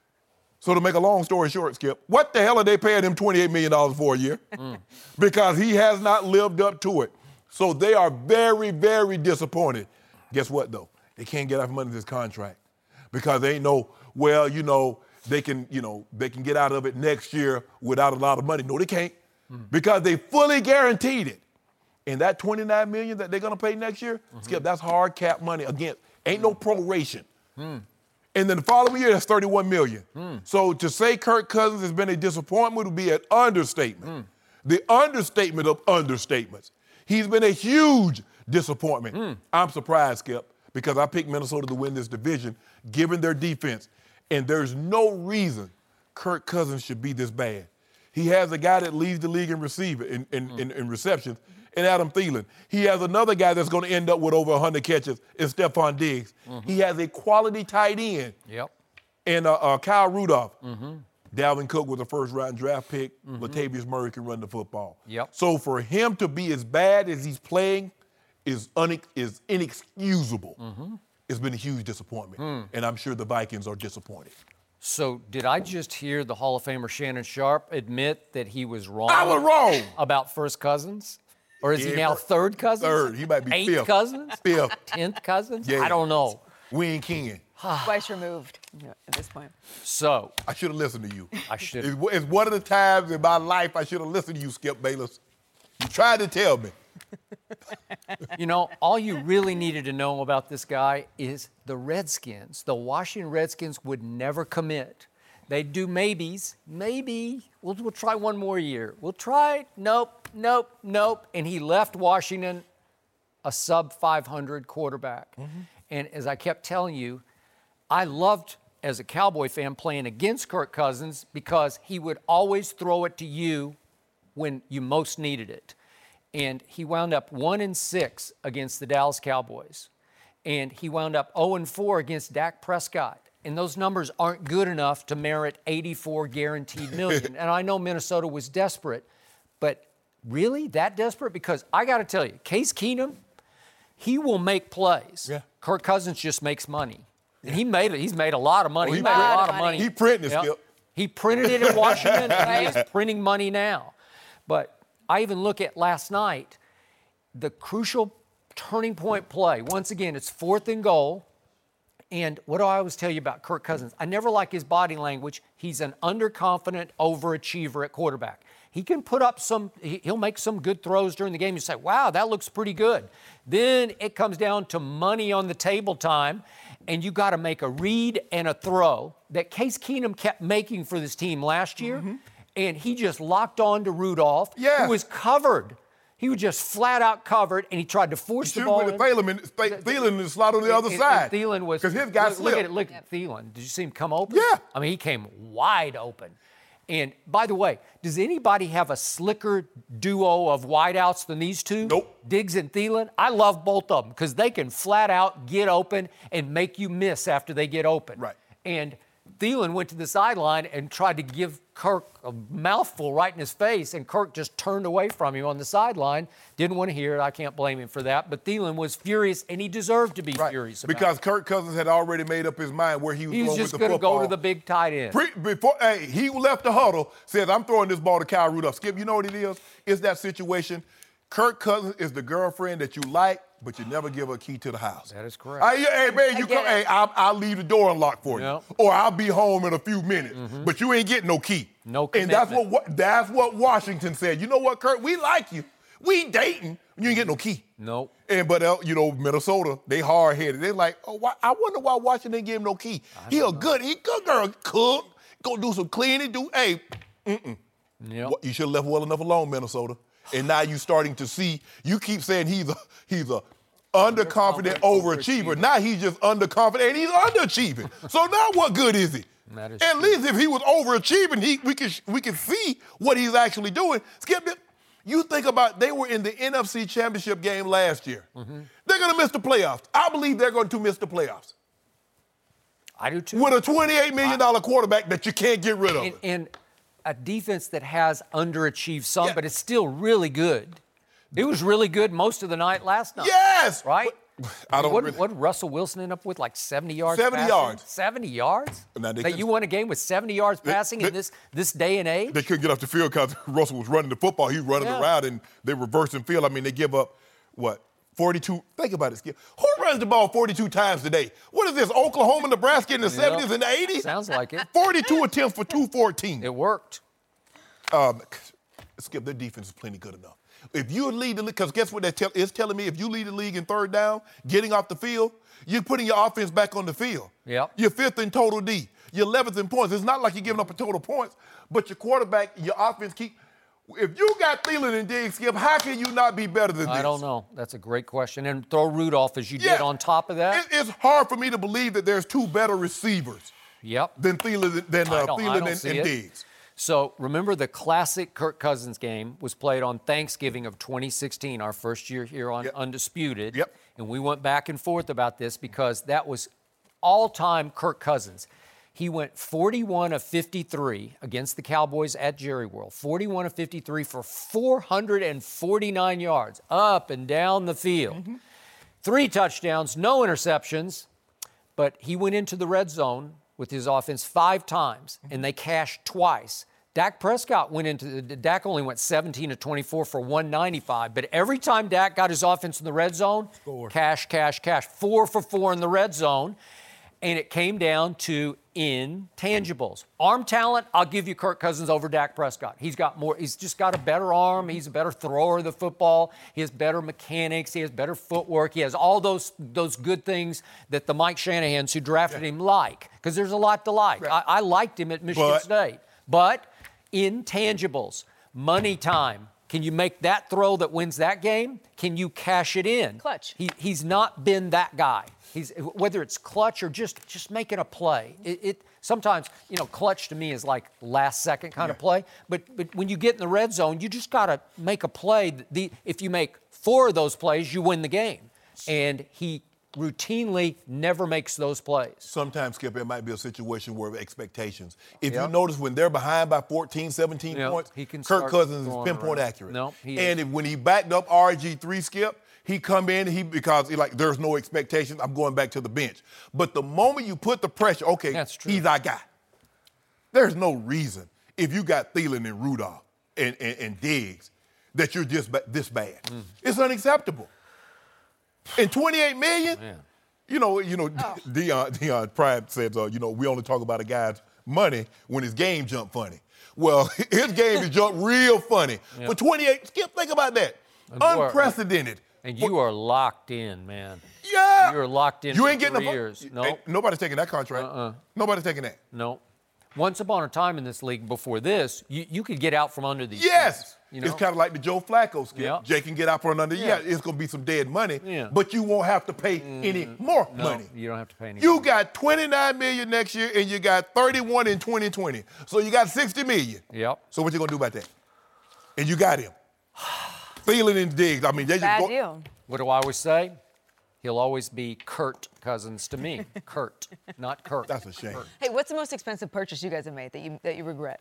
So to make a long story short, Skip, what the hell are they paying him twenty-eight million dollars for a year? Mm. Because he has not lived up to it. So they are very, very disappointed. Guess what, though? They can't get out from under this contract because they ain't no, well, you know, they can, you know, they can get out of it next year without a lot of money. No, they can't mm. because they fully guaranteed it. And that twenty-nine million dollars that they're going to pay next year, mm-hmm. Skip, that's hard cap money. Again, ain't no proration. Mm. And then the following year, that's thirty-one million dollars. Mm. So to say Kirk Cousins has been a disappointment would be an understatement. Mm. The understatement of understatements. He's been a huge disappointment. Mm. I'm surprised, Skip, because I picked Minnesota to win this division, given their defense. And there's no reason Kirk Cousins should be this bad. He has a guy that leads the league in receiver in, in, mm. in, in receptions, and Adam Thielen. He has another guy that's going to end up with over one hundred catches, is Stephon Diggs. Mm-hmm. He has a quality tight end. Yep. And uh, uh, Kyle Rudolph. Mm-hmm. Dalvin Cook was a first-round draft pick. Mm-hmm. Latavius Murray can run the football. Yep. So for him to be as bad as he's playing is, une- is inexcusable. Mm-hmm. It's been a huge disappointment, mm. and I'm sure the Vikings are disappointed. So did I just hear the Hall of Famer Shannon Sharpe admit that he was wrong? I was wrong about first cousins, or is yeah, he now third cousins? Third, he might be Eighth fifth. cousins, fifth, tenth cousins. Yeah. I don't know. We ain't king. Twice removed at this point. So I should have listened to you. I should. It's, it's one of the times in my life I should have listened to you, Skip Bayless. You tried to tell me. You know, all you really needed to know about this guy is the Redskins. The Washington Redskins would never commit. They'd do maybes. Maybe. We'll, we'll try one more year. We'll try. Nope, nope, nope. And he left Washington a sub five hundred quarterback. Mm-hmm. And as I kept telling you, I loved, as a Cowboy fan, playing against Kirk Cousins because he would always throw it to you when you most needed it. And he wound up one and six against the Dallas Cowboys. And he wound up oh and four against Dak Prescott. And those numbers aren't good enough to merit eighty-four guaranteed million. And I know Minnesota was desperate, but really that desperate? Because I got to tell you, Case Keenum, he will make plays. Yeah. Kirk Cousins just makes money. And he made it. He's made a lot of money. Oh, he, he made print, a lot of money. He printed it, yep. Skip. He printed it in Washington, and he is printing money now. But I even look at last night, the crucial turning point play. Once again, it's fourth and goal. And what do I always tell you about Kirk Cousins? I never like his body language. He's an underconfident overachiever at quarterback. He can put up some, he'll make some good throws during the game. You say, wow, that looks pretty good. Then it comes down to money on the table time, and you got to make a read and a throw that Case Keenum kept making for this team last year. Mm-hmm. And he just locked on to Rudolph, yeah. who was covered. He was just flat out covered, and he tried to force he the ball. With Thielen, Thielen and slot on the other and, side. And Thielen was because his guy look, slipped. Look at look at Thielen. Did you see him come open? Yeah. I mean, he came wide open. And by the way, does anybody have a slicker duo of wideouts than these two? Nope. Diggs and Thielen. I love both of them because they can flat out get open and make you miss after they get open. Right. And Thielen went to the sideline and tried to give Kirk a mouthful right in his face, and Kirk just turned away from him on the sideline. Didn't want to hear it. I can't blame him for that. But Thielen was furious, and he deserved to be right. furious about because it. Kirk Cousins had already made up his mind where he was, he was going just with the going to football. go to the big tight end. Pre- before, hey, he left the huddle, says, I'm throwing this ball to Kyle Rudolph. Skip, you know what it is? It's that situation. Kirk Cousins is the girlfriend that you like, but you never give her a key to the house. That is correct. I, hey, man, you come, hey, I'll, I'll leave the door unlocked for you. Yep. Or I'll be home in a few minutes. Mm-hmm. But you ain't getting no key. No commitment. And that's what that's what Washington said. You know what, Kirk? We like you. We dating. You ain't get no key. Nope. And but uh, you know, Minnesota, they hard headed. They like, oh, why, I wonder why Washington didn't give him no key. He a know. good, he good girl, cook, go do some cleaning, do hey, mm-mm. Yep. You should have left well enough alone, Minnesota. And now you starting to see. You keep saying he's a he's a underconfident overachiever. overachiever. Now he's just underconfident and he's underachieving. So now what good is he? That is At true. least if he was overachieving, he we can we can see what he's actually doing. Skip it. You think about they were in the N F C Championship game last year. Mm-hmm. They're going to miss the playoffs. I believe they're going to miss the playoffs. I do too. With a twenty-eight million dollars quarterback that you can't get rid of. And, and a defense that has underachieved some, yeah. but it's still really good. It was really good most of the night last night. Yes! Right? But, I don't what, really... what did Russell Wilson end up with, like seventy yards seventy passing? yards. seventy yards? Now, that could, you won a game with seventy yards passing they, in this this day and age? They couldn't get off the field because Russell was running the football. He was running yeah. around, and they reversing field. I mean, they give up, what, forty-two? Think about it, Skip. Who runs the ball forty-two times today? What is this, Oklahoma, Nebraska in the yep. seventies and the eighties? Sounds like it. forty-two attempts for two fourteen. It worked. Um, Skip, their defense is plenty good enough. If you lead the league, because guess what that tell, it's telling me? If you lead the league in third down, getting off the field, you're putting your offense back on the field. Yep. You're fifth in total D. You're eleventh in points. It's not like you're giving up a total points, but your quarterback, your offense keep. If you got Thielen and Diggs, Skip, how can you not be better than this? I don't know. That's a great question. And throw Rudolph as you Yeah. did on top of that. It, it's hard for me to believe that there's two better receivers Yep. than Thielen, than uh, I don't- I Thielen don't and, see and it. Diggs. So remember the classic Kirk Cousins game was played on Thanksgiving of twenty sixteen, our first year here on Yep. Undisputed. Yep. And we went back and forth about this because that was all-time Kirk Cousins. He went forty-one of fifty-three against the Cowboys at Jerry World. forty-one of fifty-three for four hundred forty-nine yards up and down the field. Mm-hmm. Three touchdowns, no interceptions, but he went into the red zone with his offense five times, and they cashed twice. Dak Prescott went into the, Dak only went seventeen of twenty-four for one ninety-five, but every time Dak got his offense in the red zone, Score. cash, cash, cash, four for four in the red zone, and it came down to intangibles. Arm talent, I'll give you Kirk Cousins over Dak Prescott. He's got more, he's just got a better arm, he's a better thrower of the football, he has better mechanics, he has better footwork, he has all those those good things that the Mike Shanahans who drafted him like, because there's a lot to like. Right. I, I liked him at Michigan But- State. But intangibles, money time. Can you make that throw that wins that game? Can you cash it in? Clutch. He, he's not been that guy. He's whether it's clutch or just just making a play. It, it sometimes you know clutch to me is like last second kind Yeah. of play. But but when you get in the red zone, you just got to make a play. The if you make four of those plays, you win the game. And he routinely never makes those plays. Sometimes, Skip, it might be a situation where expectations. If Yep. you notice when they're behind by fourteen, seventeen Yep, points, he can Kirk start Cousins is throwing pinpoint around. accurate. No, he and if, when he backed up R G three, Skip, he come in, he because he like there's no expectations, I'm going back to the bench. But the moment you put the pressure, okay, That's true. he's our guy. There's no reason if you got Thielen and Rudolph and, and, and Diggs that you're just ba- this bad. Mm. It's unacceptable. And twenty-eight million Man. You know, you know, Deion, Deion Prime says, uh, you know, we only talk about a guy's money when his game jump funny. Well, his game is jump real funny. Yep. For twenty-eight, Skip, think about that. And boy, Unprecedented. And you are locked in, man. Yeah. You're locked in You for ain't getting three a years. No. Ain't- Nobody's taking that contract. Uh-uh. Nobody's taking that. No. Once upon a time in this league before this, you, you could get out from under these Yes. things, you know? It's kind of like the Joe Flacco skip. Yeah. Jay can get out from under. Yeah, Yeah. it's going to be some dead money, Yeah. but you won't have to pay any more No, money. you don't have to pay any You money. got twenty-nine million next year, and you got thirty-one in twenty twenty. So you got sixty million. Yep. So what you gonna do about that? And you got him. Thielen and Diggs. I mean, they just Bad go. deal. What do I always say? He'll always be Kurt Cousins to me. Kurt, not Kirk. That's a shame. Hey, what's the most expensive purchase you guys have made that you that you regret?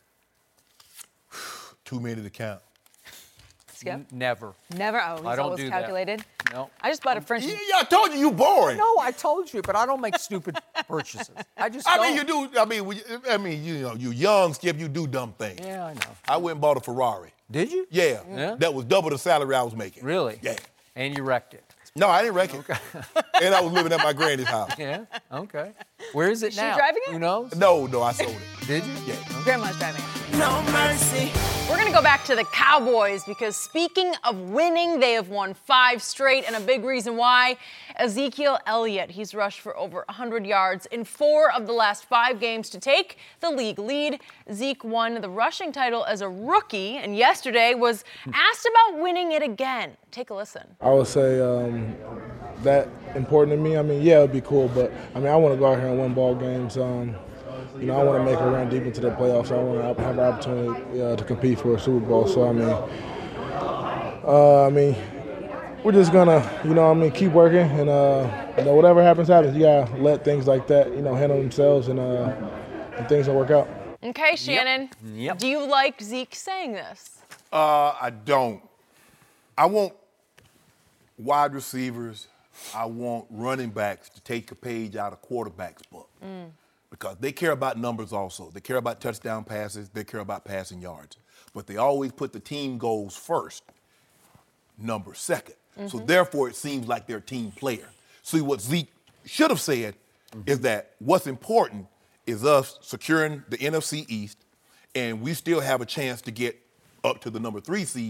Too many to count. Skip? N- never. Never. Oh, he's I don't always do that. calculated. No. I just bought a French. Yeah, yeah, I told you you boring. No, I told you, but I don't make stupid purchases. I just I don't. mean, you do. I mean, we- I mean, you know, you young, Skip. You do dumb things. Yeah, I know. I went and bought a Ferrari. Did you? Yeah, Yeah? that was double the salary I was making. Really? Yeah. And you wrecked it. No, I didn't wreck it. And I was living at my granny's house. Yeah. Okay. Where is it Is she now? driving it? Who knows? No, no, I sold it. Did you? Yeah. Grandma's driving. No mercy. We're going to go back to the Cowboys because speaking of winning, they have won five straight, and a big reason why, Ezekiel Elliott. He's rushed for over one hundred yards in four of the last five games to take the league lead. Zeke won the rushing title as a rookie, and yesterday was asked about winning it again. Take a listen. I would say um, that important to me. I mean, yeah, it'd be cool, but I mean, I want to go out here and win ball games. Um, you know, I want to make a run deep into the playoffs. I want to have an opportunity uh, to compete for a Super Bowl. So I mean, uh, I mean, we're just gonna, you know, I mean, keep working, and uh, you know, whatever happens, happens. You gotta let things like that, you know, handle themselves, and, uh, and things will work out. Okay, Shannon. Yep. Do you like Zeke saying this? Uh, I don't. I want wide receivers. I want running backs to take a page out of quarterback's book because they care about numbers also. They care about touchdown passes. They care about passing yards. But they always put the team goals first, number second. So therefore, it seems like they're a team player. See, what Zeke should have said is that what's important is us securing the N F C East, and we still have a chance to get up to the number three seed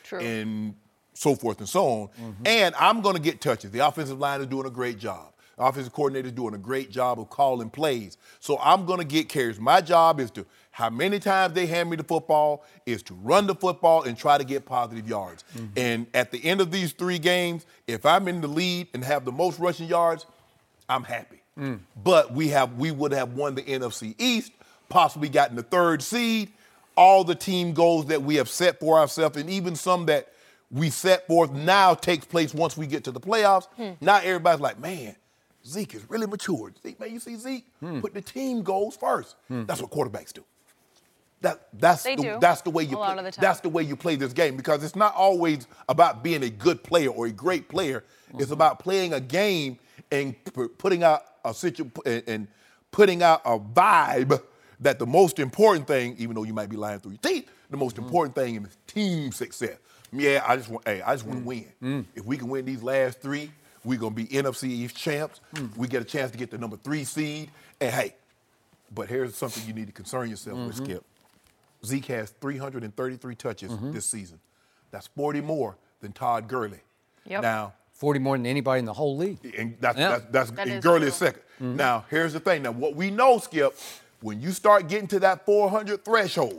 True. and so forth and so on. Mm-hmm. And I'm going to get touches. The offensive line is doing a great job. The offensive coordinator is doing a great job of calling plays. So I'm going to get carries. My job is to, how many times they hand me the football, is to run the football and try to get positive yards. Mm-hmm. And at the end of these three games, if I'm in the lead and have the most rushing yards, I'm happy. Mm. But we have we would have won the N F C East, possibly gotten the third seed. All the team goals that we have set for ourselves, and even some that we set forth now takes place once we get to the playoffs. Hmm. Now everybody's like, man, Zeke is really matured. Zeke, man, you see Zeke? Hmm. Put the team goals first. Hmm. That's what quarterbacks do. That, that's, they the, do. that's the way you a play. Lot of the time. That's the way you play this game, because it's not always about being a good player or a great player. Mm-hmm. It's about playing a game and p- putting out a situ- and putting out a vibe that the most important thing, even though you might be lying through your teeth, the most mm-hmm. important thing is team success. Yeah, I just want, hey, I just want to mm. win. Mm. If we can win these last three, we're going to be N F C East champs. Mm. We get a chance to get the number three seed. And, hey, but here's something you need to concern yourself mm-hmm. with, Skip. Zeke has three hundred thirty-three touches mm-hmm. this season. That's forty more than Todd Gurley. Yep. Now, forty more than anybody in the whole league. And that's, yeah. that's, that's that and Gurley is second. Mm-hmm. Now, here's the thing. Now, what we know, Skip, when you start getting to that four hundred threshold,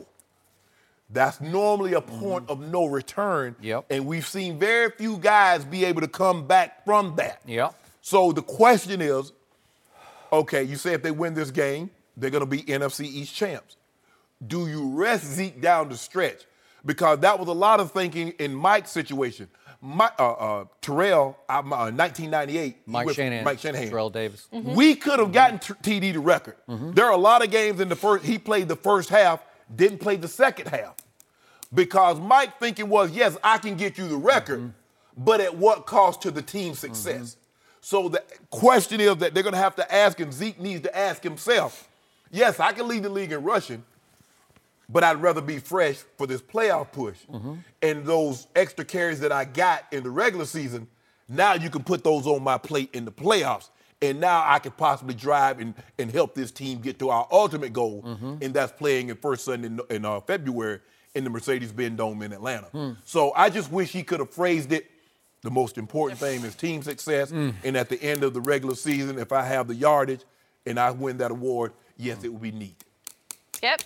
that's normally a point mm-hmm. of no return. Yep. And we've seen very few guys be able to come back from that. Yep. So the question is, okay, you say if they win this game, they're going to be N F C East champs. Do you rest Zeke down the stretch? Because that was a lot of thinking in Mike's situation. My, uh, uh, Terrell, uh, nineteen ninety-eight. Mike Shanahan. Mike Shanahan. Terrell Davis. Mm-hmm. We could have gotten T D the record. Mm-hmm. There are a lot of games in the first, he played the first half, didn't play the second half. Because Mike thinking was, yes, I can get you the record, mm-hmm. but at what cost to the team's success? Mm-hmm. So the question is that they're going to have to ask him, Zeke needs to ask himself, yes, I can lead the league in rushing, but I'd rather be fresh for this playoff push. Mm-hmm. And those extra carries that I got in the regular season, now you can put those on my plate in the playoffs. And now I can possibly drive and, and help this team get to our ultimate goal, mm-hmm. and that's playing in first Sunday in, in uh, February in the Mercedes-Benz Dome in Atlanta. Mm. So I just wish he could have phrased it. The most important thing is team success. Mm. And at the end of the regular season, if I have the yardage and I win that award, yes, mm. it would be neat. Yep.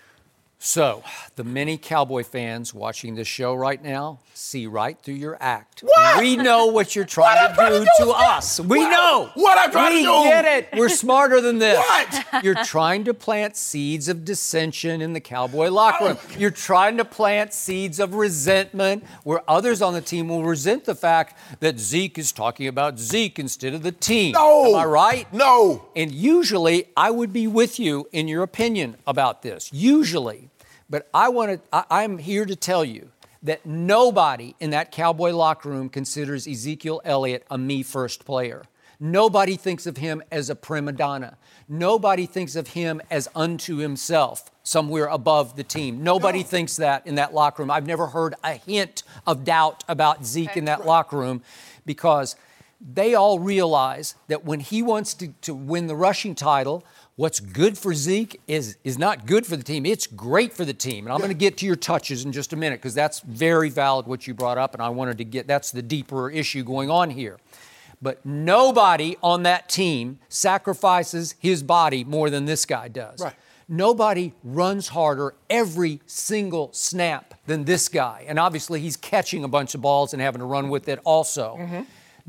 So, the many Cowboy fans watching this show right now see right through your act. What? We know what you're trying what to do, to do to us. We what? know. What I'm trying we to do. We get it. We're smarter than this. What? You're trying to plant seeds of dissension in the Cowboy locker room. Oh. You're trying to plant seeds of resentment where others on the team will resent the fact that Zeke is talking about Zeke instead of the team. No. Am I right? No. And usually, I would be with you in your opinion about this. Usually. But I want to, I, I'm here to tell you that nobody in that Cowboy locker room considers Ezekiel Elliott a me-first player. Nobody thinks of him as a prima donna. Nobody thinks of him as unto himself, somewhere above the team. Nobody no. thinks that in that locker room. I've never heard a hint of doubt about Zeke okay. in that right. locker room, because they all realize that when he wants to, to win the rushing title, what's good for Zeke is, is not good for the team. It's great for the team. And I'm yeah. going to get to your touches in just a minute, because that's very valid what you brought up, and I wanted to get, that's the deeper issue going on here. But nobody on that team sacrifices his body more than this guy does. Right. Nobody runs harder every single snap than this guy. And obviously he's catching a bunch of balls and having to run with it also. Mm-hmm.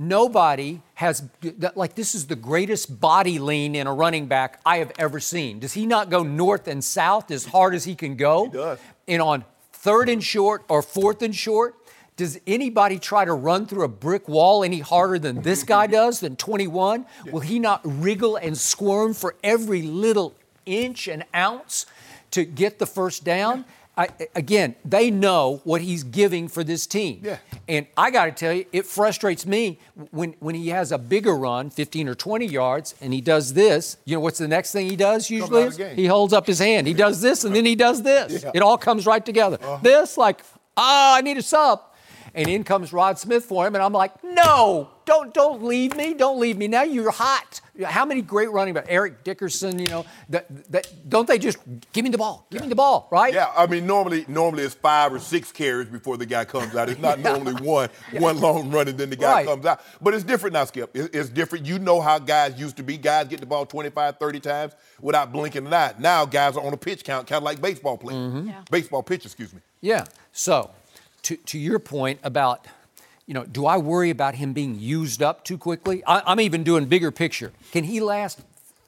Nobody has, like, this is the greatest body lean in a running back I have ever seen. Does he not go north and south as hard as he can go? He does. And on third and short or fourth and short, does anybody try to run through a brick wall any harder than this guy does, than twenty-one? Yeah. Will he not wriggle and squirm for every little inch and ounce to get the first down? Yeah. I, again, they know what he's giving for this team. Yeah. And I got to tell you, it frustrates me when, when he has a bigger run, fifteen or twenty yards, and he does this. You know what's the next thing he does usually? He holds up his hand. He does this, and then he does this. Yeah. It all comes right together. Uh-huh. This, like, ah, oh, I need a sub. and in comes Rod Smith for him, and I'm like, no, don't don't leave me, don't leave me. Now you're hot. How many great running backs? Eric Dickerson, you know, that, that don't they just give me the ball, give yeah. me the ball, right? Yeah, I mean, normally normally it's five or six carries before the guy comes out. It's not yeah. normally one, yeah. one long run and then the guy right. comes out. But it's different now, Skip. It's different. You know how guys used to be. Guys get the ball twenty-five, thirty times without blinking an eye. Now guys are on a pitch count, kind of like baseball players. Mm-hmm. Yeah. Baseball pitch, excuse me. Yeah. So, to to your point about, you know, do I worry about him being used up too quickly? I, I'm even doing bigger picture. Can he last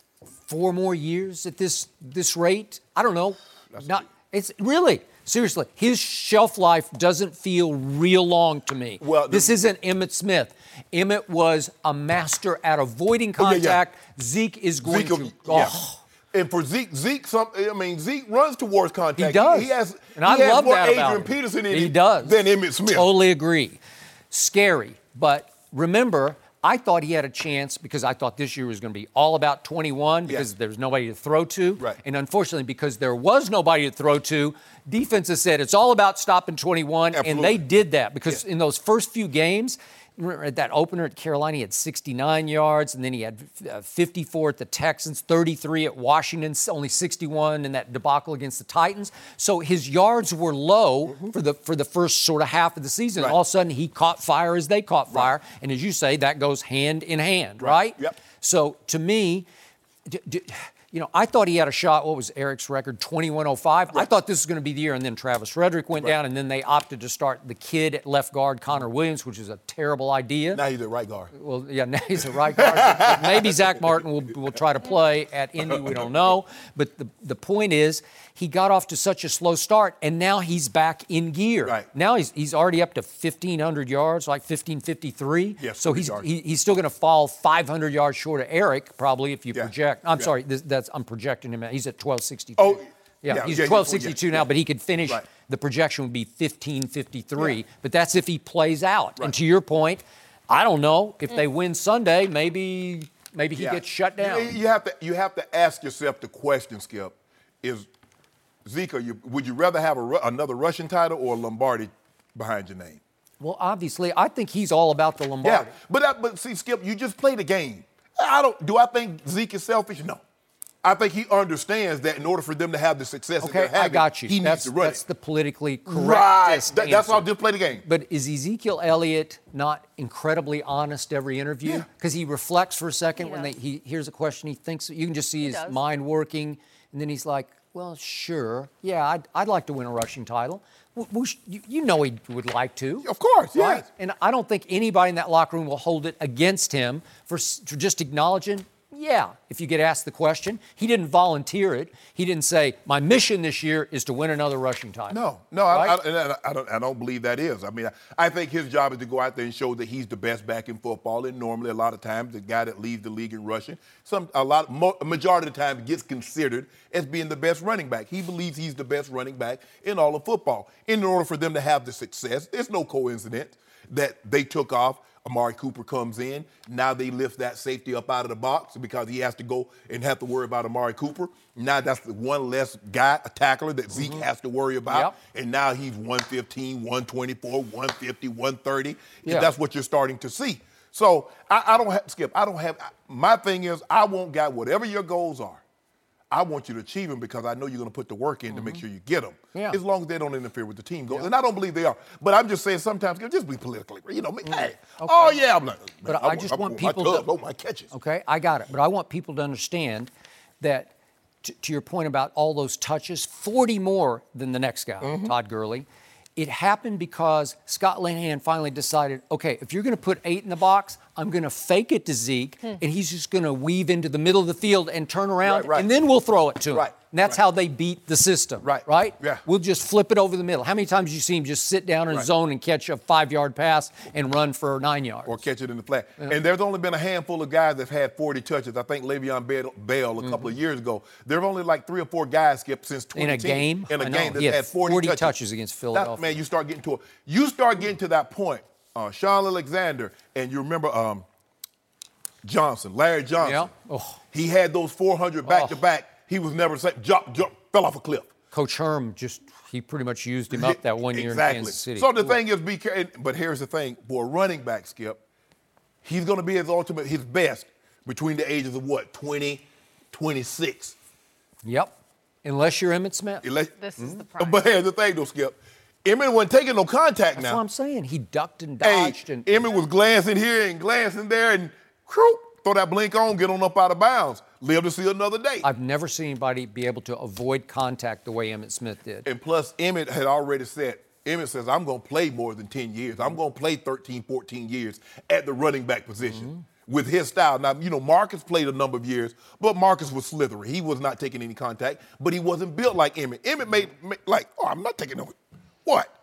four more years at this this rate? I don't know. That's Not. It's really. Seriously, his shelf life doesn't feel real long to me. Well, this the, isn't Emmitt Smith. Emmitt was a master at avoiding contact. Oh, yeah, yeah. Zeke is going Zeke, to. Oh. Yeah. And for Zeke, Zeke, some, I mean, Zeke runs towards contact. He does. He, he has. And I he has love more that Adrian about him. Peterson in he him does. than Emmitt Smith. Totally agree. Scary, but remember, I thought he had a chance because I thought this year was going to be all about twenty-one because yeah. there was nobody to throw to. Right. And unfortunately, because there was nobody to throw to, defenses said it's all about stopping twenty-one, Absolutely. And they did that because yeah. in those first few games, remember that opener at Carolina, he had sixty-nine yards, and then he had fifty-four at the Texans, thirty-three at Washington, only sixty-one in that debacle against the Titans. So his yards were low mm-hmm. for the for the first sort of half of the season. Right. All of a sudden, he caught fire as they caught fire. Right. And as you say, that goes hand in hand, right? right? Yep. So to me, d- d- you know, I thought he had a shot. What was Eric's record? twenty-one oh five. Right. I thought this was going to be the year, and then Travis Frederick went right. down, and then they opted to start the kid at left guard, Connor Williams, which is a terrible idea. Now he's a right guard. Well, yeah, now he's a right guard. But maybe Zach Martin will, will try to play at Indy. We don't know. But the, the point is, he got off to such a slow start, and now he's back in gear. Right. Now he's he's already up to fifteen hundred yards, like fifteen fifty-three. Yes, so he's he, he's still going to fall five hundred yards short of Eric, probably, if you yeah. project. I'm yeah. sorry, this, that's I'm projecting him. He's at twelve sixty-two. Oh, yeah, yeah he's yeah, twelve sixty-two yeah, now, yeah. but he could finish. Right. The projection would be fifteen fifty-three. Yeah. But that's if he plays out. Right. And to your point, I don't know if mm. they win Sunday. Maybe maybe he yeah. gets shut down. You, you have to you have to ask yourself the question, Skip, is Zeke, you, would you rather have a, another rushing title or a Lombardi behind your name? Well, obviously, I think he's all about the Lombardi. Yeah, but that, but see, Skip, you just played a game. I don't. Do I think Zeke is selfish? No. I think he understands that in order for them to have the success okay, that they're having, I got you. he that's, needs to run That's it. the politically correct right. answer. That, that's why I'll just play the game. But is Ezekiel Elliott not incredibly honest every interview? Because yeah. he reflects for a second he when they, he hears a question, he thinks, you can just see he his does. mind working, and then he's like, well, sure, yeah, I'd, I'd like to win a rushing title. You know he would like to. Of course, right? yes. And I don't think anybody in that locker room will hold it against him for, for just acknowledging, yeah, if you get asked the question. He didn't volunteer it. He didn't say, my mission this year is to win another rushing title. No, no, right? I, I, I, don't, I don't believe that is. I mean, I, I think his job is to go out there and show that he's the best back in football, and normally a lot of times the guy that leads the league in rushing, some, a, lot, mo, a majority of the time gets considered as being the best running back. He believes he's the best running back in all of football. In order for them to have the success, it's no coincidence that they took off. Amari Cooper comes in. Now they lift that safety up out of the box because he has to go and have to worry about Amari Cooper. Now that's the one less guy, a tackler that Zeke mm-hmm. has to worry about. Yep. And now he's one fifteen, one twenty-four, one fifty, one thirty. Yeah. And that's what you're starting to see. So I, I don't have, Skip, I don't have, my thing is I want guy, whatever your goals are, I want you to achieve them because I know you're going to put the work in mm-hmm. to make sure you get them. Yeah. As long as they don't interfere with the team goals. Yeah. And I don't believe they are. But I'm just saying sometimes, just be politically, you know, mm-hmm. hey, okay. oh, yeah. I'm not, man, but I, I just I want, want people my tub, to, oh, my catches. Okay, I got it. But I want people to understand that, t- to your point about all those touches, forty more than the next guy, mm-hmm. Todd Gurley. It happened because Scott Linehan finally decided, okay, if you're going to put eight in the box, I'm going to fake it to Zeke, hmm. and he's just going to weave into the middle of the field and turn around, right, right. and then we'll throw it to him. Right. And that's right. how they beat the system, right? Right? Yeah. We'll just flip it over the middle. How many times do you see him just sit down in right. zone and catch a five-yard pass and run for nine yards? Or catch it in the flat. Yeah. And there's only been a handful of guys that have had forty touches. I think Le'Veon Bell, Bell a mm-hmm. couple of years ago. There have only like three or four guys, Skip, since twenty ten. In a game? In a I game know. that had forty, forty touches. touches against Philadelphia. That, man, you start getting to a, you start getting to that point. Uh, Sean Alexander, and you remember um, Johnson, Larry Johnson. Yeah. Oh. He had those four hundred back-to-back. He was never safe. Jump, jump, fell off a cliff. Coach Herm just, he pretty much used him up that one year exactly. in Kansas City. So the thing is, be careful. But here's the thing: for a running back, Skip, he's going to be his ultimate, his best between the ages of what, twenty, twenty-six. Yep. Unless you're Emmitt Smith. Unless, This is the prime. But here's the thing, though, Skip. Emmitt wasn't taking no contact That's now. what I'm saying. He ducked and Hey, dodged. and Emmitt was glancing here and glancing there and whew, throw that blink on, get on up out of bounds. Live to see another day. I've never seen anybody be able to avoid contact the way Emmitt Smith did. And plus, Emmitt had already said, Emmitt says, I'm going to play more than ten years. I'm going to play thirteen, fourteen years at the running back position. Mm-hmm. With his style. Now, you know, Marcus played a number of years, but Marcus was slithery. He was not taking any contact, but he wasn't built like Emmitt. Emmitt made, made like, oh, I'm not taking no, what?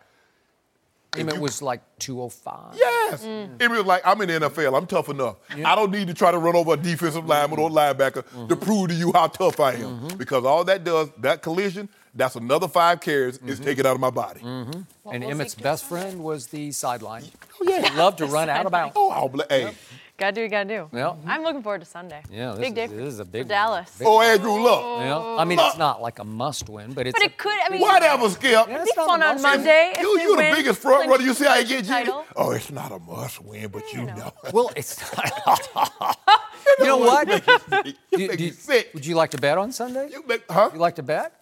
Emmitt was like two oh five. Yes. Mm. Emmitt was like, I'm in the N F L. I'm tough enough. Yeah. I don't need to try to run over a defensive lineman or linebacker mm-hmm. to prove to you how tough I am. Mm-hmm. Because all that does, that collision, that's another five carries mm-hmm. is taken out of my body. Mm-hmm. And Emmitt's best friend was the sideline. Oh, yeah. He loved to run out of bounds. Oh, I'll bla- hey. Yep. Gotta do what you gotta do. Well, I'm looking forward to Sunday. Yeah, this, big day is, this is a big for Dallas. Big oh, Andrew Luck. Yeah. I mean, it's not like a must-win, but it's. But it could. I mean, whatever, Skip. It'd be fun on Monday. You, if you they the win, biggest front runner. You see how he clinch gets the you? Oh, it's not a must-win, but you know. know. Well, it's not. You know what? You do, make do, me sick. Would you like to bet on Sunday? You make, huh? You like to bet?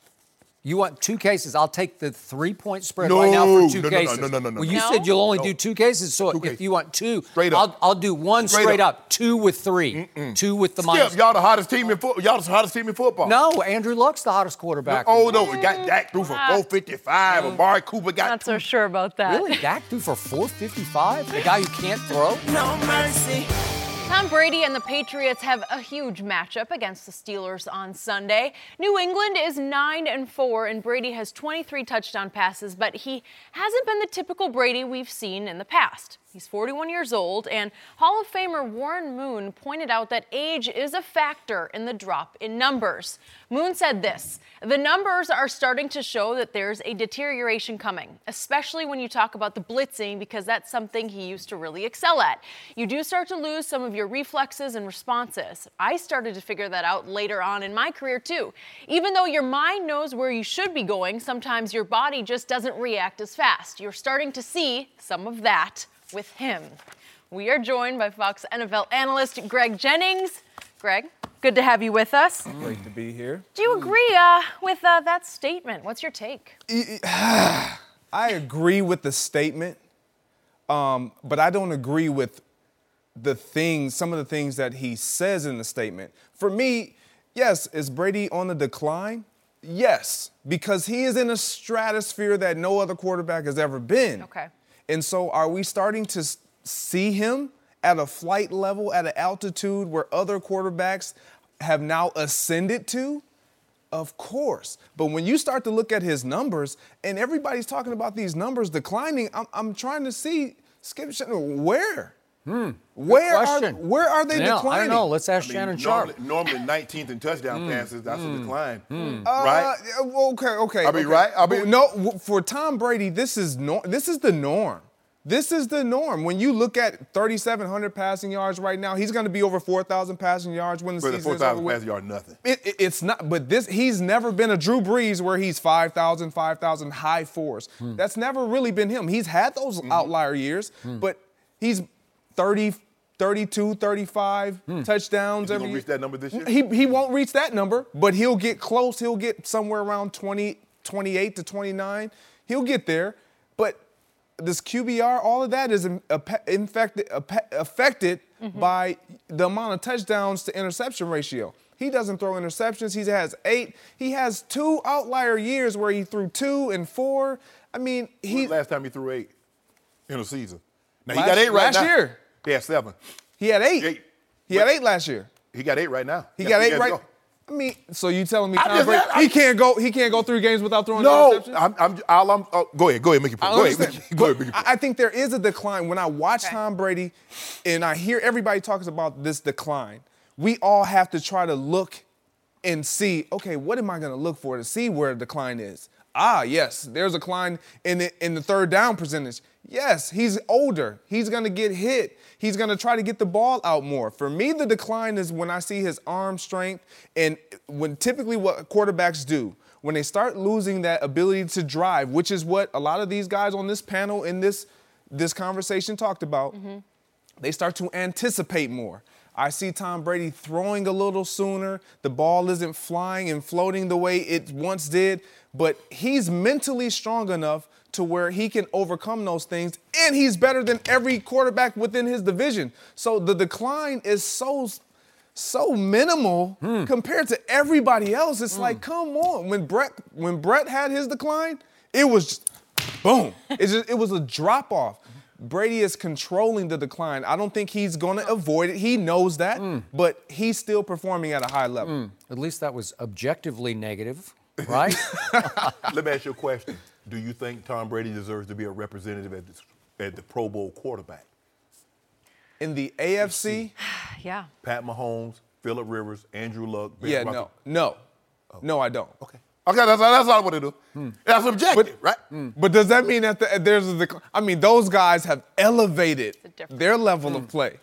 You want two cases? I'll take the three-point spread no, right now for two no, no, cases. No, no, no, no, no. Well, you no? said you'll only no. do two cases, so two if cases. you want two, straight up. I'll, I'll do one straight, straight up. up, two with three, Mm-mm. two with the Skip, minus. y'all the hottest team in football. Y'all the hottest team in football. No, Andrew Luck's the hottest quarterback. Oh, no, we got Dak threw for four fifty-five. Mm. Amari Cooper got Not so sure about that. Really? Dak threw for four fifty-five? The guy who can't throw? No mercy. Tom Brady and the Patriots have a huge matchup against the Steelers on Sunday. New England is nine and four, and Brady has twenty-three touchdown passes, but he hasn't been the typical Brady we've seen in the past. He's forty-one years old, and Hall of Famer Warren Moon pointed out that age is a factor in the drop in numbers. Moon said this: the numbers are starting to show that there's a deterioration coming, especially when you talk about the blitzing, because that's something he used to really excel at. You do start to lose some of your reflexes and responses. I started to figure that out later on in my career, too. Even though your mind knows where you should be going, sometimes your body just doesn't react as fast. You're starting to see some of that with him. We are joined by Fox N F L analyst Greg Jennings. Greg, good to have you with us. Great to be here. Do you agree uh, with uh, that statement? What's your take? I agree with the statement, um, but I don't agree with the things, some of the things that he says in the statement. For me, yes, is Brady on the decline? Yes, because he is in a stratosphere that no other quarterback has ever been. Okay. And so are we starting to see him at a flight level, at an altitude where other quarterbacks have now ascended to? Of course. But when you start to look at his numbers, and everybody's talking about these numbers declining, I'm, I'm trying to see, Skip, where? Hmm. Where are, where are they yeah, declining? I don't know. Let's ask I mean, Shannon normally, Sharp. normally nineteenth in touchdown mm. passes, that's mm. a decline. Mm. Right? Uh, okay, okay. I mean, okay. right? I mean, no, for Tom Brady, this is no, this is the norm. This is the norm. When you look at thirty-seven hundred passing yards right now, he's going to be over four thousand passing yards when the but season four is over. four thousand passing yards, nothing. It, it, it's not, but this, he's never been a Drew Brees where he's five thousand, five thousand, high fours. Hmm. That's never really been him. He's had those mm-hmm. outlier years, hmm. but he's thirty, thirty-two, thirty-five hmm. touchdowns every year. Reach that number this year? He, he won't reach that number, but he'll get close. He'll get somewhere around twenty, twenty-eight to twenty-nine. He'll get there, but this Q B R, all of that is infected, affected mm-hmm. by the amount of touchdowns to interception ratio. He doesn't throw interceptions. He has eight. He has two outlier years where he threw two and four. I mean, he. When last time he threw eight in a season? Now, last, he got eight right last now. Last year. He had seven. He had eight. eight. He but had eight last year. He got eight right now. He yeah, got he eight right. Go. I mean, so you telling me I Tom just, Brady, I, I, he can't go he can't go three games without throwing no, interceptions? I'm, I'm, I'll, I'm, oh, go ahead, go ahead, make your point. Go ahead, make, go ahead, make your point. I think there is a decline. When I watch okay. Tom Brady and I hear everybody talks about this decline, we all have to try to look and see, okay, what am I going to look for to see where the decline is? Ah, yes, there's a decline in the, in the third down percentage. Yes, he's older. He's going to get hit. He's going to try to get the ball out more. For me, the decline is when I see his arm strength and when typically what quarterbacks do. when they start losing that ability to drive, which is what a lot of these guys on this panel in this, this conversation talked about, mm-hmm. they start to anticipate more. I see Tom Brady throwing a little sooner. The ball isn't flying and floating the way it once did, but he's mentally strong enough to where he can overcome those things, and he's better than every quarterback within his division. So the decline is so, so minimal mm. compared to everybody else. It's mm. like, come on. When Brett, when Brett had his decline, it was just, boom. It just, it was a drop-off. Brady is controlling the decline. I don't think he's going to avoid it. He knows that, mm. but he's still performing at a high level. Mm. At least that was objectively negative, right? Let me ask you a question. Do you think Tom Brady deserves to be a representative at, this, at the Pro Bowl quarterback? In the A F C? Yeah. Pat Mahomes, Phillip Rivers, Andrew Luck. Ben yeah, Roethlisberger. no. No. Oh. No, I don't. Okay. Okay, that's, that's all I want to do. Hmm. That's objective, but, right? Hmm. But does that mean that the, there's a decline? I mean, those guys have elevated their level hmm. of play.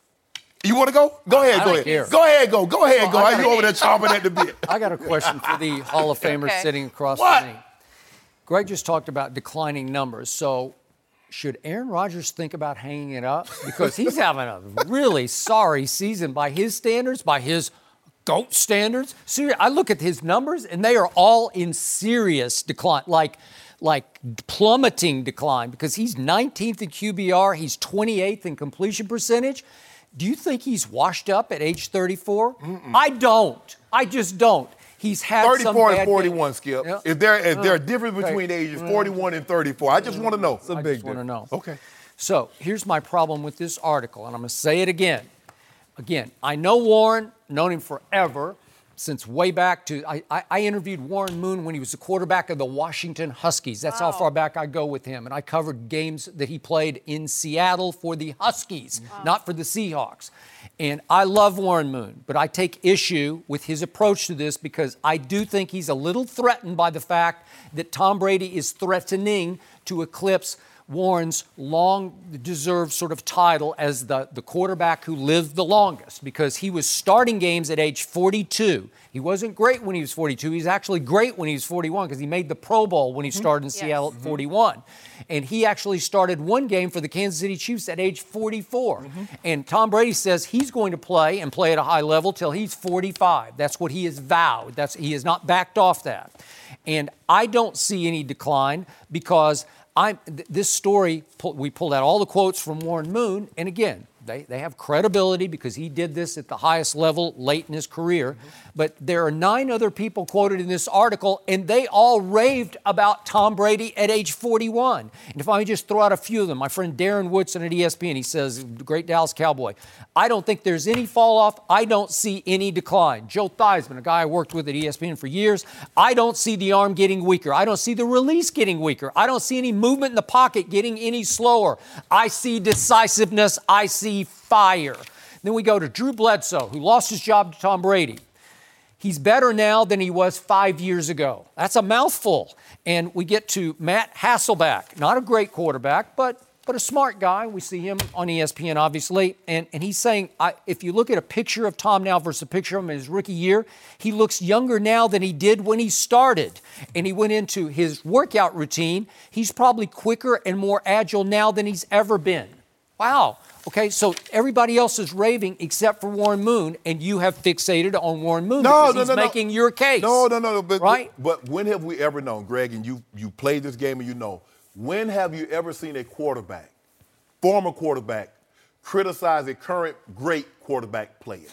You want to go? Go ahead, go ahead. Care. Go ahead, go. Go ahead, well, go. Are you over there chomping at the bit? I got a question for the Hall of Famers okay. sitting across what? from me. Greg just talked about declining numbers. So should Aaron Rodgers think about hanging it up? Because he's having a really sorry season by his standards, by his GOAT standards. Seriously, I look at his numbers, and they are all in serious decline, like, like plummeting decline, because he's nineteenth in Q B R, he's twenty-eighth in completion percentage. Do you think he's washed up at age thirty-four? Mm-mm. I don't. I just don't. He's had thirty-four some bad and forty-one, days. Skip. Yeah. Is there is uh, there a difference between okay. ages forty-one and thirty-four? I just want to know. It's a I big just want to know. Okay. So here's my problem with this article, and I'm going to say it again. Again, I know Warren, known him forever, since way back to, I, I, I interviewed Warren Moon when he was the quarterback of the Washington Huskies. That's wow. how far back I go with him. And I covered games that he played in Seattle for the Huskies, wow. not for the Seahawks. And I love Warren Moon, but I take issue with his approach to this because I do think he's a little threatened by the fact that Tom Brady is threatening to eclipse Warren's long-deserved sort of title as the, the quarterback who lived the longest, because he was starting games at age forty-two. He wasn't great when he was forty-two. He was actually great when he was forty-one because he made the Pro Bowl when he started in yes. Seattle at forty-one. And he actually started one game for the Kansas City Chiefs at age forty-four. Mm-hmm. And Tom Brady says he's going to play and play at a high level till he's forty-five. That's what he has vowed. That's, he has not backed off that. And I don't see any decline because I'm, th- this story, pull, we pulled out all the quotes from Warren Moon, and again, they, they have credibility because he did this at the highest level late in his career. Mm-hmm. But there are nine other people quoted in this article, and they all raved about Tom Brady at age forty-one. And if I may just throw out a few of them, my friend Darren Woodson at E S P N, he says, great Dallas Cowboy, I don't think there's any fall off. I don't see any decline. Joe Theismann, a guy I worked with at E S P N for years, I don't see the arm getting weaker. I don't see the release getting weaker. I don't see any movement in the pocket getting any slower. I see decisiveness. I see fire. Then we go to Drew Bledsoe, who lost his job to Tom Brady. He's better now than he was five years ago. That's a mouthful. And we get to Matt Hasselbeck, not a great quarterback, but but a smart guy. We see him on E S P N, obviously. And, and he's saying, I, if you look at a picture of Tom now versus a picture of him in his rookie year, he looks younger now than he did when he started. And he went into his workout routine. He's probably quicker and more agile now than he's ever been. Wow. Okay, so everybody else is raving except for Warren Moon, and you have fixated on Warren Moon no, because no, he's no, making no. your case. No, no, no, no. But, right? But when have we ever known, Greg, and you you played this game and you know, when have you ever seen a quarterback, former quarterback, criticize a current great quarterback player?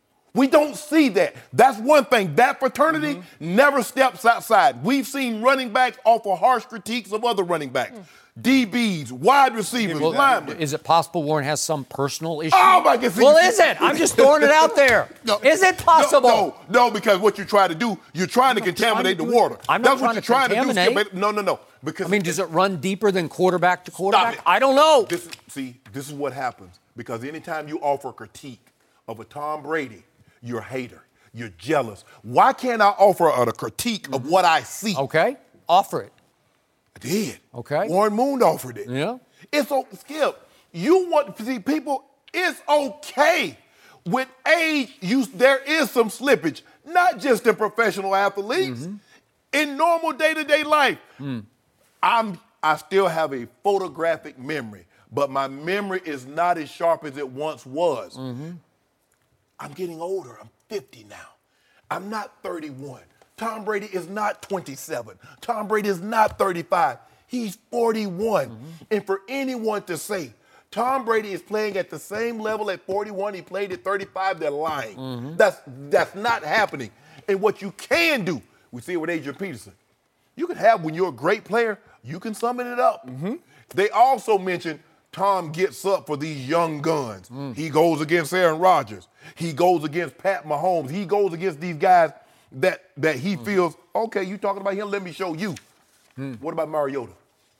We don't see that. That's one thing. That fraternity mm-hmm. never steps outside. We've seen running backs offer harsh critiques of other running backs. Mm. D Bs, wide receivers, well, linemen. Is it possible Warren has some personal issue? Oh, my God. Well, is it? I'm just throwing it out there. No, is it possible? No, no, no, because what you try to do, you're trying to contaminate trying to the water. I'm That's not what you're trying trying to, to contaminate. do. No, no, no. Because I mean, does it run deeper than quarterback to quarterback? Stop it. I don't know. This, see, this is what happens. Because anytime you offer a critique of a Tom Brady, you're a hater. You're jealous. Why can't I offer a, a critique mm-hmm. of what I see? Okay, offer it. I did. Okay. Warren Moon offered it. Yeah. It's okay, Skip. You want to see people, it's okay. With age, you there is some slippage, not just in professional athletes. Mm-hmm. In normal day-to-day life, mm. I'm, I still have a photographic memory, but my memory is not as sharp as it once was. Mm-hmm. I'm getting older. I'm fifty now. I'm not thirty-one. Tom Brady is not twenty-seven. Tom Brady is not thirty-five. He's forty-one. Mm-hmm. And for anyone to say Tom Brady is playing at the same level at forty-one he played at thirty-five, they're lying. Mm-hmm. That's, that's not happening. And what you can do, we see it with Adrian Peterson. You can have, when you're a great player, you can summon it up. Mm-hmm. They also mentioned Tom gets up for these young guns. Mm. He goes against Aaron Rodgers. He goes against Pat Mahomes. He goes against these guys that, that he mm. feels, okay, you talking about him, let me show you. Mm. What about Mariota?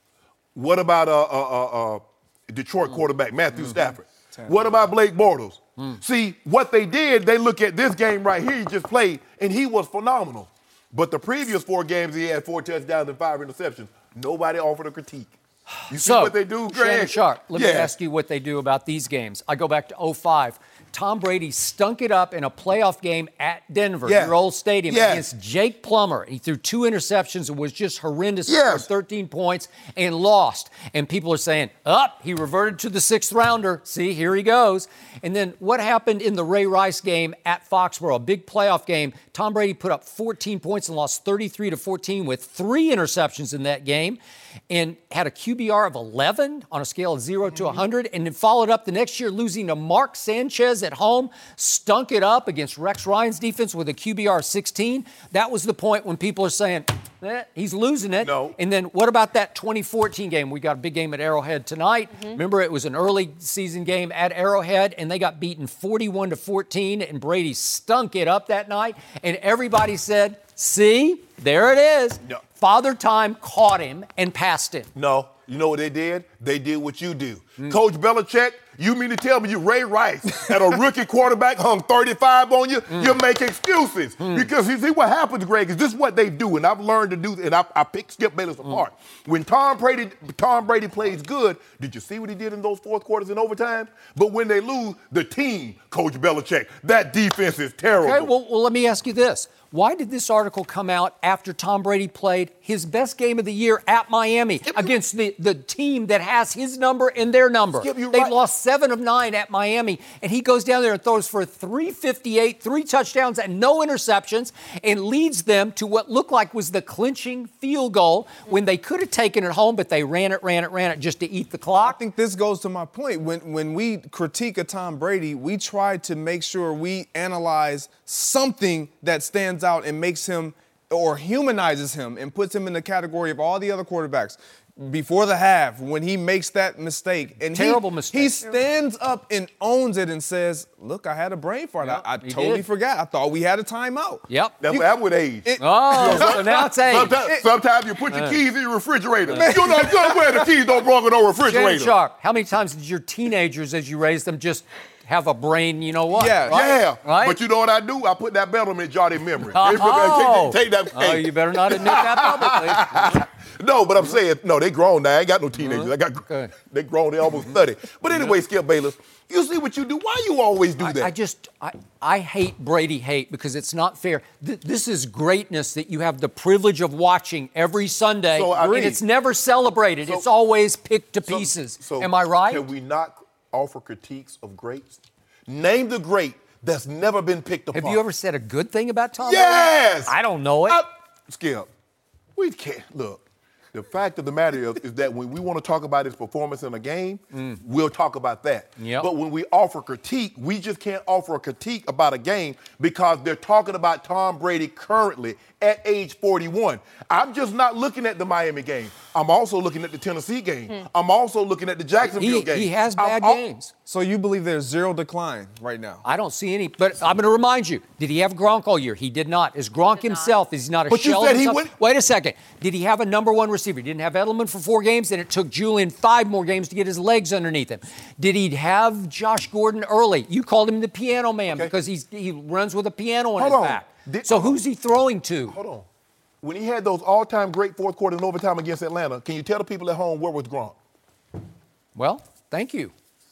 What about uh, uh, uh, uh, Detroit mm. quarterback Matthew mm-hmm. Stafford? Terrible. What about Blake Bortles? Mm. See, what they did, they look at this game right here he just played, and he was phenomenal. But the previous four games, he had four touchdowns and five interceptions. Nobody offered a critique. You see so, what they do, Greg? Shannon Sharp, let yeah. me ask you what they do about these games. I go back to oh five. Tom Brady stunk it up in a playoff game at Denver, yes. your old stadium, yes. against Jake Plummer. He threw two interceptions and was just horrendous. Yes. For thirteen points and lost. And people are saying, up, oh, he reverted to the sixth rounder. See, here he goes. And then what happened in the Ray Rice game at Foxborough, a big playoff game? Tom Brady put up fourteen points and lost thirty-three to fourteen with three interceptions in that game and had a Q B R of eleven on a scale of zero to one hundred, and then followed up the next year losing to Mark Sanchez at home, stunk it up against Rex Ryan's defense with a Q B R of sixteen. That was the point when people are saying, eh, he's losing it. No. And then what about that twenty fourteen game? We got a big game at Arrowhead tonight. Mm-hmm. Remember, it was an early season game at Arrowhead, and they got beaten forty-one to fourteen, and Brady stunk it up that night, and everybody said, see, there it is. No. Father Time caught him and passed him. No. You know what they did? They did what you do. Mm. Coach Belichick, you mean to tell me you Ray Rice and a rookie quarterback hung thirty-five on you? Mm. You make excuses. Mm. Because you see what happens, Greg, is this is what they do, and I've learned to do, and I, I pick Skip Bayless apart. Mm. When Tom Brady, Tom Brady plays good, did you see what he did in those fourth quarters and overtime? But when they lose, the team, Coach Belichick, that defense is terrible. Okay, well, well let me ask you this. Why did this article come out after Tom Brady played his best game of the year at Miami against the, the team that has his number and their number? Skip, they right. lost seven of nine at Miami, and he goes down there and throws for three fifty-eight, three touchdowns and no interceptions, and leads them to what looked like was the clinching field goal when they could have taken it home, but they ran it, ran it, ran it just to eat the clock. I think this goes to my point. When, when we critique a Tom Brady, we try to make sure we analyze something that stands out and makes him or humanizes him and puts him in the category of all the other quarterbacks. Before the half, when he makes that mistake, and terrible he, mistake, he stands up and owns it and says, "Look, I had a brain fart. Yep, I, I totally did. forgot. I thought we had a timeout." Yep, that's you, what happened with age. It, oh, so now it's age. Sometimes, It, sometimes you put your uh, keys in your refrigerator. Uh, You're not good where the keys don't belong in no refrigerator. Shannon Sharp, how many times did your teenagers, as you raised them, just have a brain, you know what? Yeah, right? yeah. Right? But you know what I do? I put that belt on me and jot in memory. Oh. take, take, take that. Oh, you better not admit that publicly. No, but I'm saying, no, they grown now. I ain't got no teenagers. Mm-hmm. I got, okay. They grown, they almost thirty. But anyway, Skip Bayless, you see what you do. Why you always do that? I, I just, I, I hate Brady hate because it's not fair. Th- this is greatness that you have the privilege of watching every Sunday, so, I mean, and it's never celebrated. So, it's always picked to so, pieces. So Am I right? Can we not offer critiques of greats? Name the great that's never been picked apart. Have you ever said a good thing about Tom Yes! Brady? I don't know it. I, Skip, we can't. Look, the fact of the matter is, is that when we want to talk about his performance in a game, mm. we'll talk about that. Yep. But when we offer critique, we just can't offer a critique about a game because they're talking about Tom Brady currently at age forty-one. I'm just not looking at the Miami game. I'm also looking at the Tennessee game. Hmm. I'm also looking at the Jacksonville he, game. He has bad I'm, games. So you believe there's zero decline right now? I don't see any, but I'm going to remind you, did he have Gronk all year? He did not. Is Gronk himself, is he not a but shell you said of he himself? went- Wait a second. Did he have a number one receiver? He didn't have Edelman for four games, and it took Julian five more games to get his legs underneath him. Did he have Josh Gordon early? You called him the piano man okay. because he's, he runs with a piano on Hold his on. back. Did, so who's he throwing to? Hold on. When he had those all-time great fourth quarter and overtime against Atlanta, can you tell the people at home where was Gronk? Well, thank you.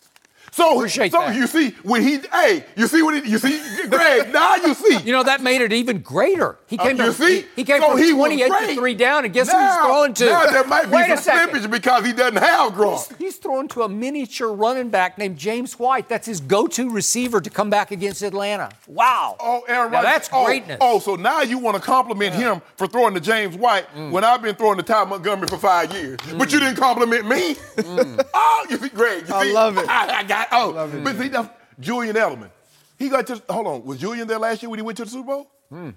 So, Appreciate so that. you see when he, hey, you see what he, you see, Greg. Now you see. You know, that made it even greater. He came Uh, you from, see? he, he came So from he was twenty-eight to great. three down, and guess now, who he's throwing to? Now there might be Wait a some second. slippage because he doesn't have Gronk. He's, he's throwing to a miniature running back named James White. That's his go-to receiver to come back against Atlanta. Wow. Oh, Aaron Now Rodgers. that's oh, greatness. Oh, so now you want to compliment him for throwing to James White Mm. when I've been throwing to Ty Montgomery for five years. But you didn't compliment me. Mm. Oh, you see, Greg. You I see? love it. I, I got. Oh, but see, that's Julian Edelman. He got to. Hold on. Was Julian there last year when he went to the Super Bowl?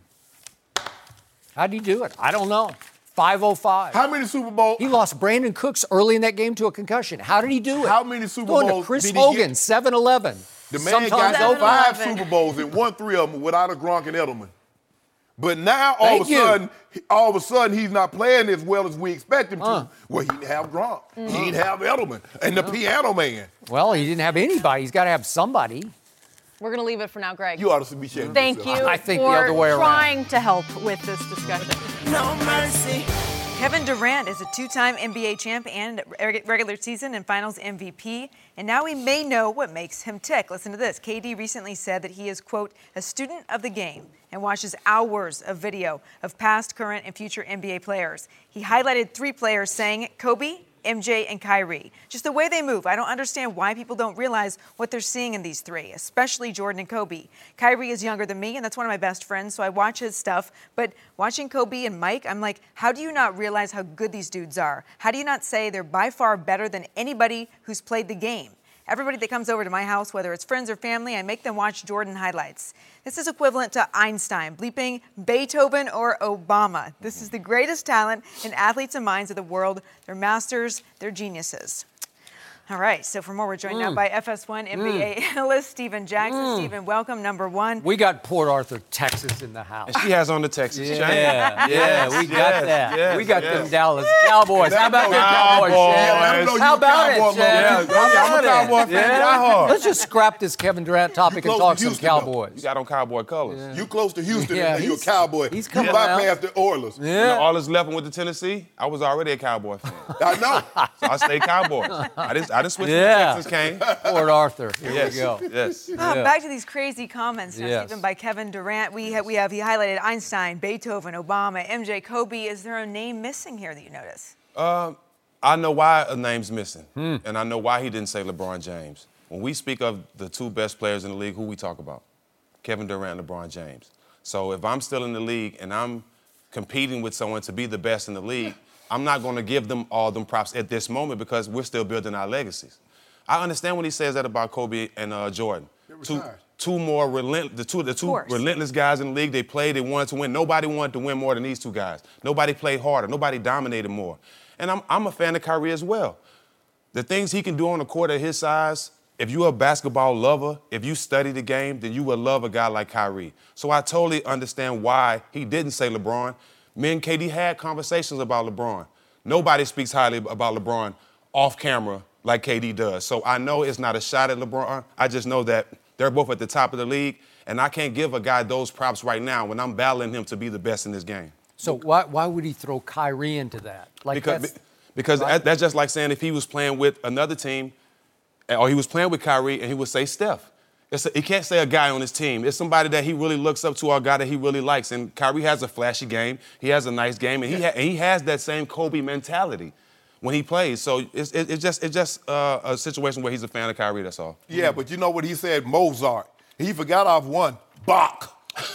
How'd he do it? I don't know. five oh five. How many Super Bowls? He lost Brandon Cooks early in that game to a concussion. How did he do it? How many Super Throwing Bowls to Chris did he Hogan, get? seven eleven. The man Sometimes got open. five seven eleven. Super Bowls and won three of them without a Gronk and Edelman. But now all Thank of a you. sudden, all of a sudden he's not playing as well as we expect him to. Uh. Well, he didn't have Gronk, he didn't have Edelman, and the Piano Man. Well, he didn't have anybody. He's got to have somebody. We're going to leave it for now, Greg. You ought to be ashamed. of Thank yourself. you I think the for other way around. trying to help with this discussion. No mercy. Kevin Durant is a two-time N B A champ and reg- regular season and finals M V P, and now we may know what makes him tick. Listen to this. K D recently said that he is, quote, a student of the game and watches hours of video of past, current, and future N B A players. He highlighted three players saying Kobe, M J, and Kyrie. Just the way they move. I don't understand why people don't realize what they're seeing in these three, especially Jordan and Kobe. Kyrie is younger than me, and that's one of my best friends, so I watch his stuff. But watching Kobe and Mike, I'm like, how do you not realize how good these dudes are? How do you not say they're by far better than anybody who's played the game? Everybody that comes over to my house, whether it's friends or family, I make them watch Jordan highlights. This is equivalent to Einstein bleeping Beethoven or Obama. This is the greatest talent in athletes and minds of the world. They're masters, they're geniuses. All right, so for more, we're joined now by F S one N B A analyst Stephen Jackson. Stephen, welcome, number one. We got Port Arthur, Texas in the house. She has on the Texas chain. Yeah, yeah, Yes, we got yes, that. yes, we got yes. them Dallas Cowboys. How about them Cowboys. Cowboys, Chad? Yeah, let 'em know you How a about Cowboy it, lover. Chad? Yeah, I'm a Cowboy fan. Yeah. Die hard. Let's just scrap this Kevin Durant topic and Close talk to some Houston, though. You Cowboys. got on Cowboy colors. You close to Houston Yeah, and you're a he's- Cowboy. he's you coming bypassed the Oilers. You know, all that's left and went to Tennessee, I was already a Cowboy fan. I know. So I stayed Cowboy. I didn't, I didn't switch Yeah. to Texas cane. Port Arthur. Here Yes, we go. yes. Oh, back to these crazy comments now, Yes. Stephen, by Kevin Durant. We have, we have, he highlighted Einstein, Beethoven, Obama, M J, Kobe. Is there a name missing here that you notice? Uh, I know why a name's missing, Hmm. and I know why he didn't say LeBron James. When we speak of the two best players in the league, who we talk about? Kevin Durant and LeBron James. So if I'm still in the league and I'm competing with someone to be the best in the league, I'm not going to give them all them props at this moment because we're still building our legacies. I understand when he says that about Kobe and uh, Jordan. Two, retired. two more relent, the two, the two course. relentless guys in the league. They played, they wanted to win. Nobody wanted to win more than these two guys. Nobody played harder. Nobody dominated more. And I'm, I'm a fan of Kyrie as well. The things he can do on the court at his size, if you're a basketball lover, if you study the game, then you will love a guy like Kyrie. So I totally understand why he didn't say LeBron. Me and K D had conversations about LeBron. Nobody speaks highly about LeBron off camera like K D does. So I know it's not a shot at LeBron. I just know that they're both at the top of the league, and I can't give a guy those props right now when I'm battling him to be the best in this game. So why, why would he throw Kyrie into that? Like Because, that's, because right? that's just like saying if he was playing with another team, or he was playing with Kyrie, and he would say Steph. It's a, he can't say a guy on his team. It's somebody that he really looks up to or a guy that he really likes. And Kyrie has a flashy game. He has a nice game. And he, ha- and he has that same Kobe mentality when he plays. So it's, it, it's just, it's just uh, a situation where he's a fan of Kyrie, that's all. Yeah, but you know what he said? Mozart. He forgot off one. Bach.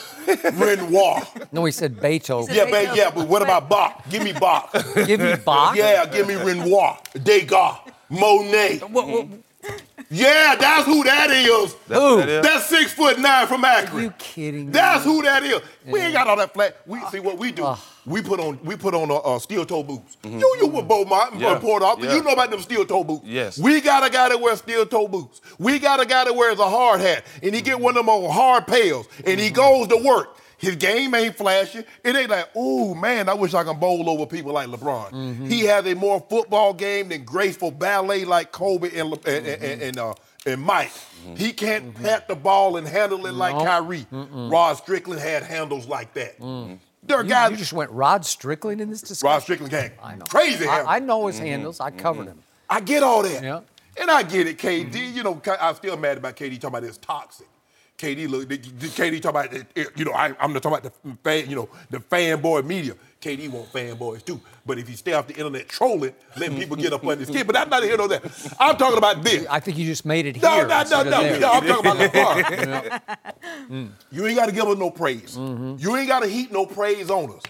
Renoir. no, he said Beethoven. Yeah, but, yeah, but what about Bach? Give me Bach. Give me Bach. Yeah, give me Renoir. Degas. Monet. Yeah, that's who that is. Who? That is? That's six foot nine from Akron. Are you kidding me? That's who that is. We ain't got all that flat. We see what we do. We put on we put on uh, uh, steel toe boots. You you with Beaumont and Yeah. Port Arthur. Yeah. You know about them steel toe boots. Yes. We got a guy that wears steel toe boots. We got a guy that wears a hard hat, and he get one of them on hard pails, and he goes to work. His game ain't flashy. It ain't like, ooh, man, I wish I could bowl over people like LeBron. Mm-hmm. He has a more football game than graceful ballet like Kobe and Le- and, and, and, and, uh, and Mike. He can't pat the ball and handle it like Kyrie. Rod Strickland had handles like that. There are You, guys. you just went Rod Strickland in this discussion? Rod Strickland gang. I know. Crazy handle. I, I know his handles. I covered him. I get all that. Yeah. And I get it, K D. Mm-hmm. You know, I'm still mad about K D talking about it's toxic. K D look, K D talking about, you know, I, I'm not talking about the fan, you know, the fanboy media. K D want fanboys too. But if you stay off the internet trolling, letting people get up under his skin, but I'm not here no that. I'm talking about this. I think you just made it no, here. No, no, no, no, no. I'm talking about LeBron. mm. You ain't got to give us no praise. Mm-hmm. You ain't got to heap no praise on us.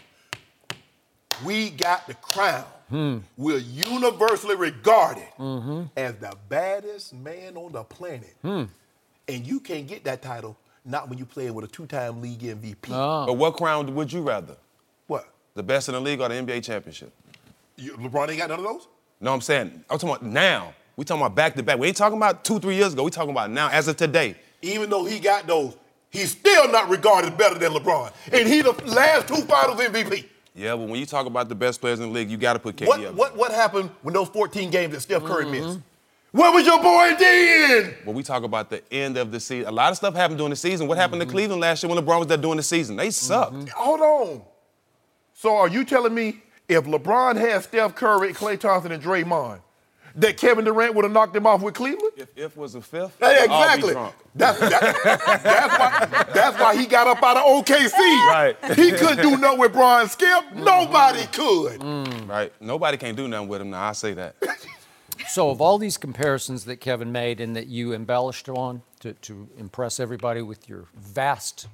We got the crown. Hmm. We're universally regarded mm-hmm. as the baddest man on the planet. Hmm. And you can't get that title not when you play with a two-time league M V P. Oh. But what crown would you rather? What? The best in the league or the N B A championship? You, LeBron ain't got none of those? No, I'm saying, I'm talking about now. We talking about back-to-back. We ain't talking about two, three years ago. We talking about now, as of today. Even though he got those, he's still not regarded better than LeBron. And he the last two finals M V P. Yeah, but when you talk about the best players in the league, you got to put K D what, up. What, what happened when those fourteen games that Steph Curry mm-hmm. missed? Where was your boy then? Well, we talk about the end of the season. A lot of stuff happened during the season. What happened mm-hmm. to Cleveland last year when LeBron was there during the season? They sucked. Mm-hmm. Hold on. So are you telling me if LeBron had Steph Curry, Klay Thompson, and Draymond, that Kevin Durant would have knocked him off with Cleveland? If if was a fifth, hey, exactly. That's, that, that's, why, that's why he got up out of O K C. Right. He couldn't do nothing with Brian Skip. Nobody could. Mm. Right. Nobody can do nothing with him now. I say that. So of all these comparisons that Kevin made and that you embellished on to, to impress everybody with your vast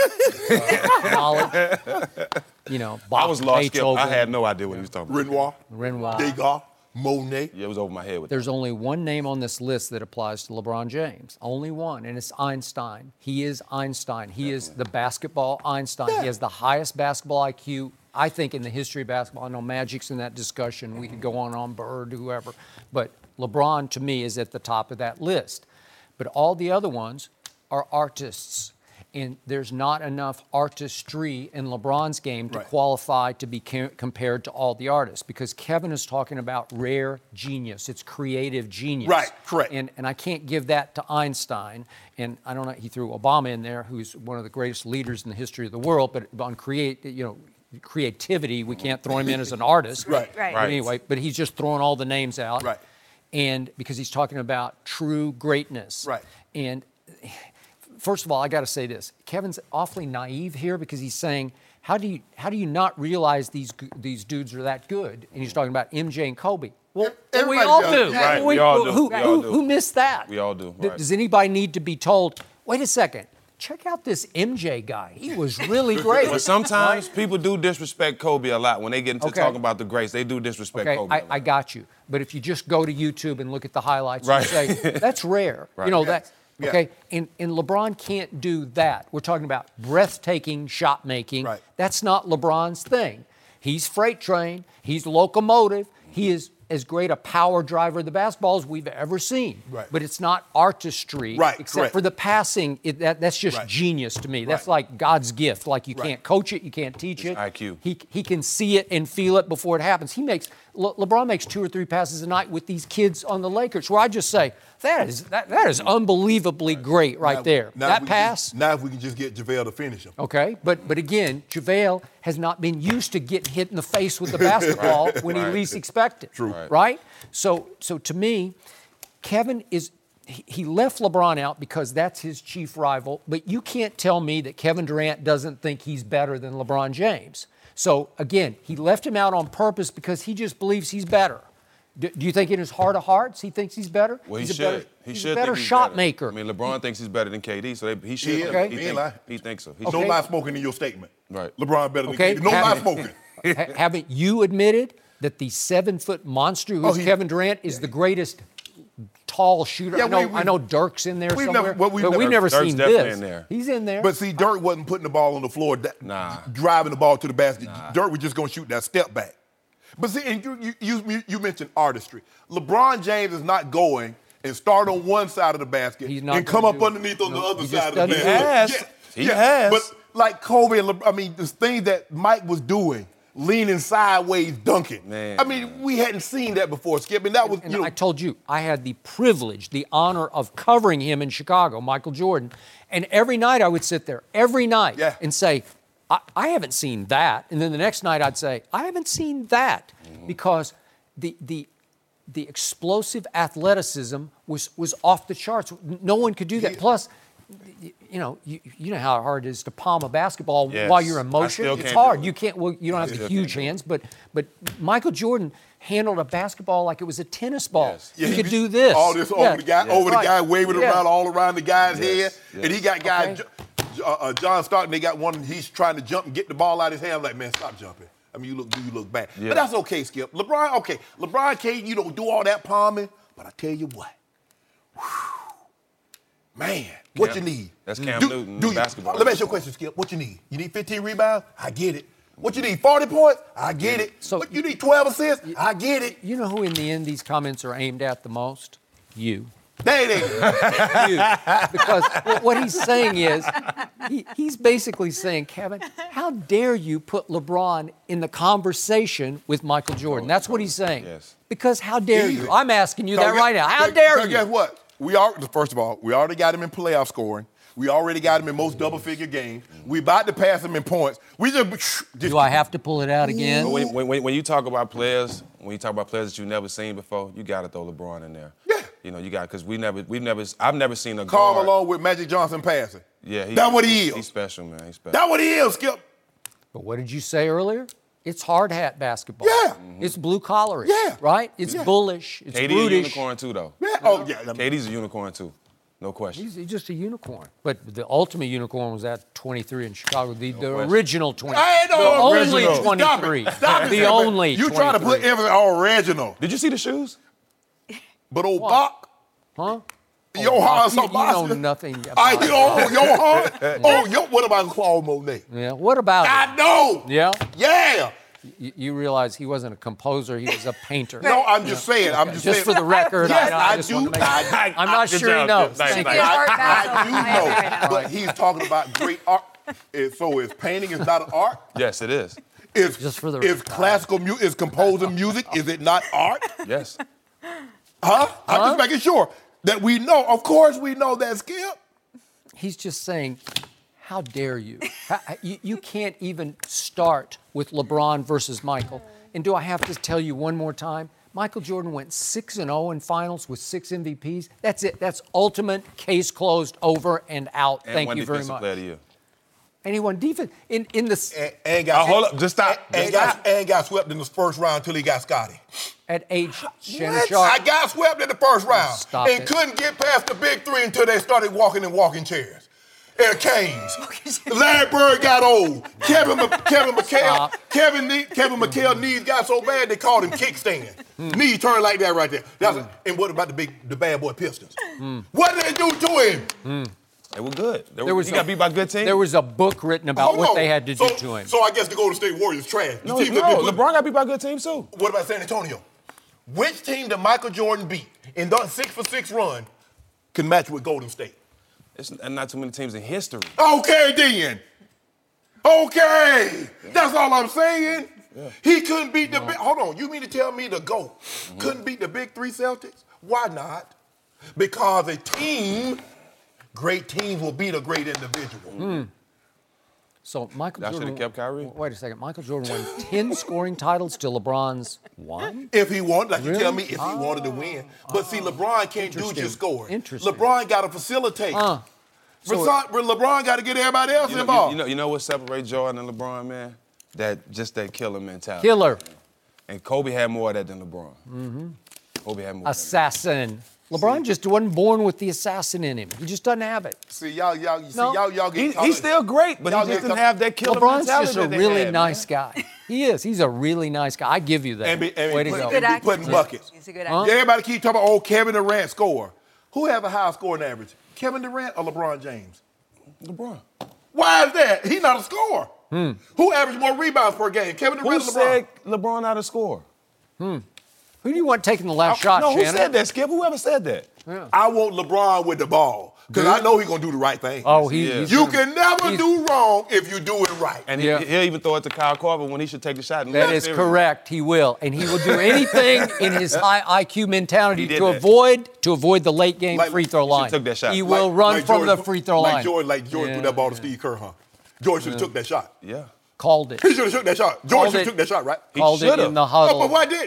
uh, knowledge, you know, Bach, I was lost. Skip. I had no idea what yeah. he was talking about. Renoir. Renoir. Degas. Monet. Yeah, it was over my head with There's that. only one name on this list that applies to LeBron James. Only one, and it's Einstein. He is Einstein. He Definitely. is the basketball Einstein. Yeah. He has the highest basketball I Q, I think, in the history of basketball. I know Magic's in that discussion. We could go on on Bird, whoever. But LeBron, to me, is at the top of that list. But all the other ones are artists. And there's not enough artistry in LeBron's game to right. qualify to be ca- compared to all the artists, because Kevin is talking about rare genius. It's creative genius. Right, correct. And and I can't give that to Einstein. And I don't know, he threw Obama in there, who's one of the greatest leaders in the history of the world, but on create, you know, creativity, we can't throw him in as an artist. Right, right. But anyway, but he's just throwing all the names out. Right. And because he's talking about true greatness. Right. And first of all, I got to say this. Kevin's awfully naive here because he's saying, how do you how do you not realize these these dudes are that good? And he's talking about M J and Kobe. Well, we all do. Right, we, we all do. Who, we who, all do. who missed that? We all do. Right. Does anybody need to be told, wait a second, check out this M J guy. He was really great. But sometimes people do disrespect Kobe a lot. When they get into okay. talking about the greats, they do disrespect okay, Kobe. I, I got you. But if you just go to YouTube and look at the highlights right. and say, that's rare. Right. You know, yes. that, okay? Yeah. And, and LeBron can't do that. We're talking about breathtaking shot making. Right. That's not LeBron's thing. He's freight train. He's locomotive. He is as great a power driver of the basketball as we've ever seen. Right. But it's not artistry, right, except correct. for the passing. It, that, that's just right. genius to me. That's right. like God's gift. Like you right. can't coach it, you can't teach it's it. I Q. He he can see it and feel it before it happens. He makes Le, LeBron makes two or three passes a night with these kids on the Lakers, where I just say that is that, that is unbelievably right. great right now, there. Now that pass. Just, now if we can just get JaVale to finish him. Okay, but but again, JaVale has not been used to getting hit in the face with the basketball when right. he least expected. True. Right. right? So so to me, Kevin is he, he left LeBron out because that's his chief rival, but you can't tell me that Kevin Durant doesn't think he's better than LeBron James. So again, he left him out on purpose because he just believes he's better. Do, do you think in his heart of hearts he thinks he's better? Well, he's he a should. Better, he he's should a better think he's shot better. maker. I mean, LeBron thinks he's better than K D, so they, he should. He, He, okay. he, he, think, lie. he thinks so. He Okay. No lie smoking in your statement. Right. LeBron better Okay. than K D. No lie Haven't- smoking. ha- haven't you admitted that the seven-foot monster who's Oh, he- Kevin Durant is the greatest tall shooter? Yeah, I know, we- we- I know Dirk's in there we've somewhere, never- well, we've but we've never- never Dirk's seen definitely this. in there. He's in there. But see, Dirk wasn't putting the ball on the floor, da- Nah. driving the ball to the basket. Dirk was just going to shoot that step back. But see, and you, you, you, you mentioned artistry. LeBron James is not going and start on one side of the basket He's not and come gonna up do it. underneath on No, the other he just side of the doesn't. basket. He has. He has. But like Kobe and LeBron, I mean, this thing that Mike was doing, leaning sideways, dunking. Man. I mean, we hadn't seen that before, Skip, and that was, And you know. I told you, I had the privilege, the honor of covering him in Chicago, Michael Jordan. And every night I would sit there, every night, Yeah. and say, I, I haven't seen that. And then the next night I'd say, I haven't seen that. Mm-hmm. Because the the the explosive athleticism was was off the charts. No one could do that. Yeah. Plus, you know, you, you know how hard it is to palm a basketball Yes. while you're in I motion. still It's can't hard. do it. You can't. Well, you don't have the still huge can't do it. hands, but but Michael Jordan handled a basketball like it was a tennis ball. Yes. He Yeah, could be- do this. All this Yeah. over the guy, Yeah. over Right. the guy, waving Yeah. around all around the guy's Yes. head, Yes. and he got guys. Okay. Ju- Uh, uh, John Stockton, they got one. He's trying to jump and get the ball out of his hand. I'm like, man, stop jumping. I mean, you look, you look bad. Yeah. But that's okay, Skip. LeBron, okay. LeBron can't, you know, do all that palming. But I tell you what, whew, man, what Cam- you need? that's Cam do, Newton do in you, basketball. Let me ask you a question, Skip. What you need? You need fifteen rebounds? I get it. What you need? forty points? I get it. So- what you need? twelve assists? I get it. You know who, in the end, these comments are aimed at the most? You. They ain't. You. Because what, what he's saying is, he, he's basically saying, Kevin, how dare you put LeBron in the conversation with Michael Jordan? That's what he's saying. Yes. Because how dare Easy. you? I'm asking you So that guess- right now. How so- dare so you? Guess what? We are first of all, we already got him in playoff scoring. We already got him in most double-figure games. We about to pass him in points. We just, just Do I have to pull it out again? When, when, when you talk about players, when you talk about players that you've never seen before, you got to throw LeBron in there. Yeah. You know, you got because we never, we've never, I've never seen a Carl guard. Malone with Magic Johnson passing? Yeah, he, That's what he He's is. special, man. He's special. That's what he is, Skip. But what did you say earlier? It's hard hat basketball. Yeah. It's blue collar. Yeah. Right? It's Yeah. bullish. It's K D a brutish. unicorn too, though. Yeah. Oh yeah. I mean, K D's a unicorn too, no question. He's, he's just a unicorn. But the ultimate unicorn was at twenty-three in Chicago. The, the question. original twenty-three. I ain't no the only original. twenty-three. Stop it. Stop it, the man. only You trying to put twenty-three. everything original. Did you see the shoes? But old Bach, Huh? Johan Bach, you- you Sebastian. know nothing about I it. oh Johan. Oh, yo, what about Claude Monet? Yeah. What about I it? know. Yeah? Yeah. You, you realize he wasn't a composer, he was a painter. No, I'm just saying. I'm just, Just saying. for the record, Yes, I, I I just do. want to make I- I'm not Good sure he job, knows. Skip. Nice, Thank nice. you. Art I battle. do I have it right know, now. but he's talking about great art. It- So is painting is not an art? Yes, it is. Is Just for the is record. classical music, is composing music, is it not art? Yes. Huh? I'm just making sure that we know. Of course, we know that, Skip. He's just saying, how dare you? How- you? You can't even start with LeBron versus Michael. And do I have to tell you one more time? Michael Jordan went six and oh in finals with six M V Ps. That's it. That's ultimate, case closed, over and out. And Thank one you very defensive much. player of the year. And he won defense. In, in the, And, and got Oh, hold up. Just stop. And, Just got, stop. and got swept in the first round until he got Scotty. at age, Shannon What? Sharp. I got swept in the first round Stop and it. couldn't get past the big three until they started walking in walking chairs. And canes. Larry Bird got old. Kevin M- Kevin McHale, Stop. Kevin ne- Kevin McHale knees got so bad they called him kickstand. Knees turned like that right there. That's and what about the big the bad boy Pistons? What did they do to him? They were good. They were, There was he a- got beat by a good team. There was a book written about Hold what on. they had to so, do to him. So I guess the Golden State Warriors trash. The no, team no, that they put- LeBron got beat by a good team too. What about San Antonio? Which team did Michael Jordan beat in the six for six run can match with Golden State? It's not too many teams in history. Okay, then. Okay. That's all I'm saying. He couldn't beat the big. Hold on. You mean to tell me the GOAT couldn't beat the big three Celtics? Why not? Because a team, great teams will beat a great individual. So Michael Y'all Jordan. should've kept Kyrie. Wait a second. Michael Jordan won ten scoring titles to LeBron's one. If he wanted, like you Really? tell me, if he wanted to win. But see, LeBron can't do Interesting. just scoring. Interesting. LeBron got to facilitate. Uh, so- LeBron, LeBron got to get everybody else You know, involved. you, you know, you know what separates Jordan and LeBron, man? That just that killer mentality. Killer, And Kobe had more of that than LeBron. Mm-hmm. Kobe had more. of that. assassin. LeBron just wasn't born with the assassin in him. He just doesn't have it. See, y'all, y'all, you see, No. y'all, y'all get He, caught he's in- still great, but Y'all he just get didn't caught- have that killer LeBron's mentality just a that they really had, nice man. guy. He is. He's a really nice guy. I give you that. And be, and Way be to put- go. Good and be actor. putting buckets. He's a good Huh? actor. Everybody keep talking about, oh, Kevin Durant score. Who have a high scoring average? Kevin Durant or LeBron James? LeBron. Why is that? He's not a scorer. Who averaged more rebounds per game? Kevin Durant Who or LeBron? said LeBron out of score? Who do you want taking the last shot, no, who Shannon? said that, Skip? Whoever said that? I want LeBron with the ball because I know he's going to do the right thing. Oh, he, Yeah. he's you gonna- can never he's- do wrong if you do it right. And Yeah. he, he'll even throw it to Kyle Korver when he should take the shot. And That lose is the series. correct. He will, and he will do anything in his high I Q mentality He did to that. avoid to avoid the late game Like- free throw he line. should've took that shot. He Like- will run Like from Jordan- the free throw like line. Jordan, like Jordan Yeah, threw that ball to yeah. Steve Kerr, huh? Jordan should have took that shot. Yeah. Called it. He should have took that shot. Jordan Called should have it. took that shot, right? Called it should've. in the Oh, huddle. but why didn't he?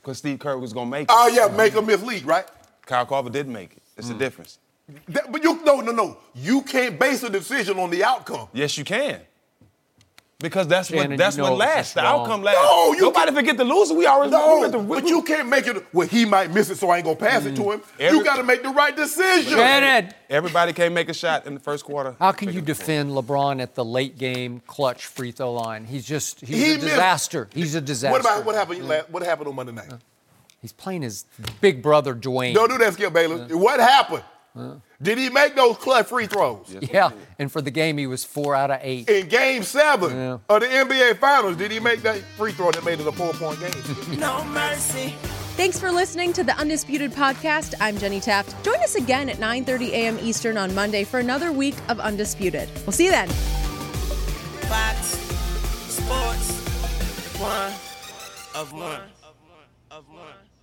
because Steve Kerr was going to make it. Oh, yeah, make a miss league, right? Kyle Korver didn't make it. It's Mm. the difference. That, but you, no, no, no. You can't base a decision on the outcome. Yes, you can. Because that's Shannon, what that's you know what lasts. it's The wrong. outcome lasts. No, you Nobody can- forget the loser. We always No, we, we, but we, you can't make it. Well, he might miss it, so I ain't gonna pass it to him. Every- you got to make the right decision. Shannon, Everybody can't make a shot in the first quarter. how can you Make it in the fourth. defend LeBron at the late game clutch free throw line? He's just he's He a missed- disaster. He's a disaster. What about what happened? la- What happened on Monday night? He's playing his big brother Dwayne. Don't do that, Skip Bayless. What happened? Did he make those clutch free throws? Yeah, and for the game he was four out of eight. In Game Seven Yeah. of the N B A Finals, did he make that free throw that made it a four-point game? No mercy. Thanks for listening to the Undisputed Podcast. I'm Jenny Taft. Join us again at nine thirty a.m. Eastern on Monday for another week of Undisputed. We'll see you then. Fox Sports. One of one. Of one.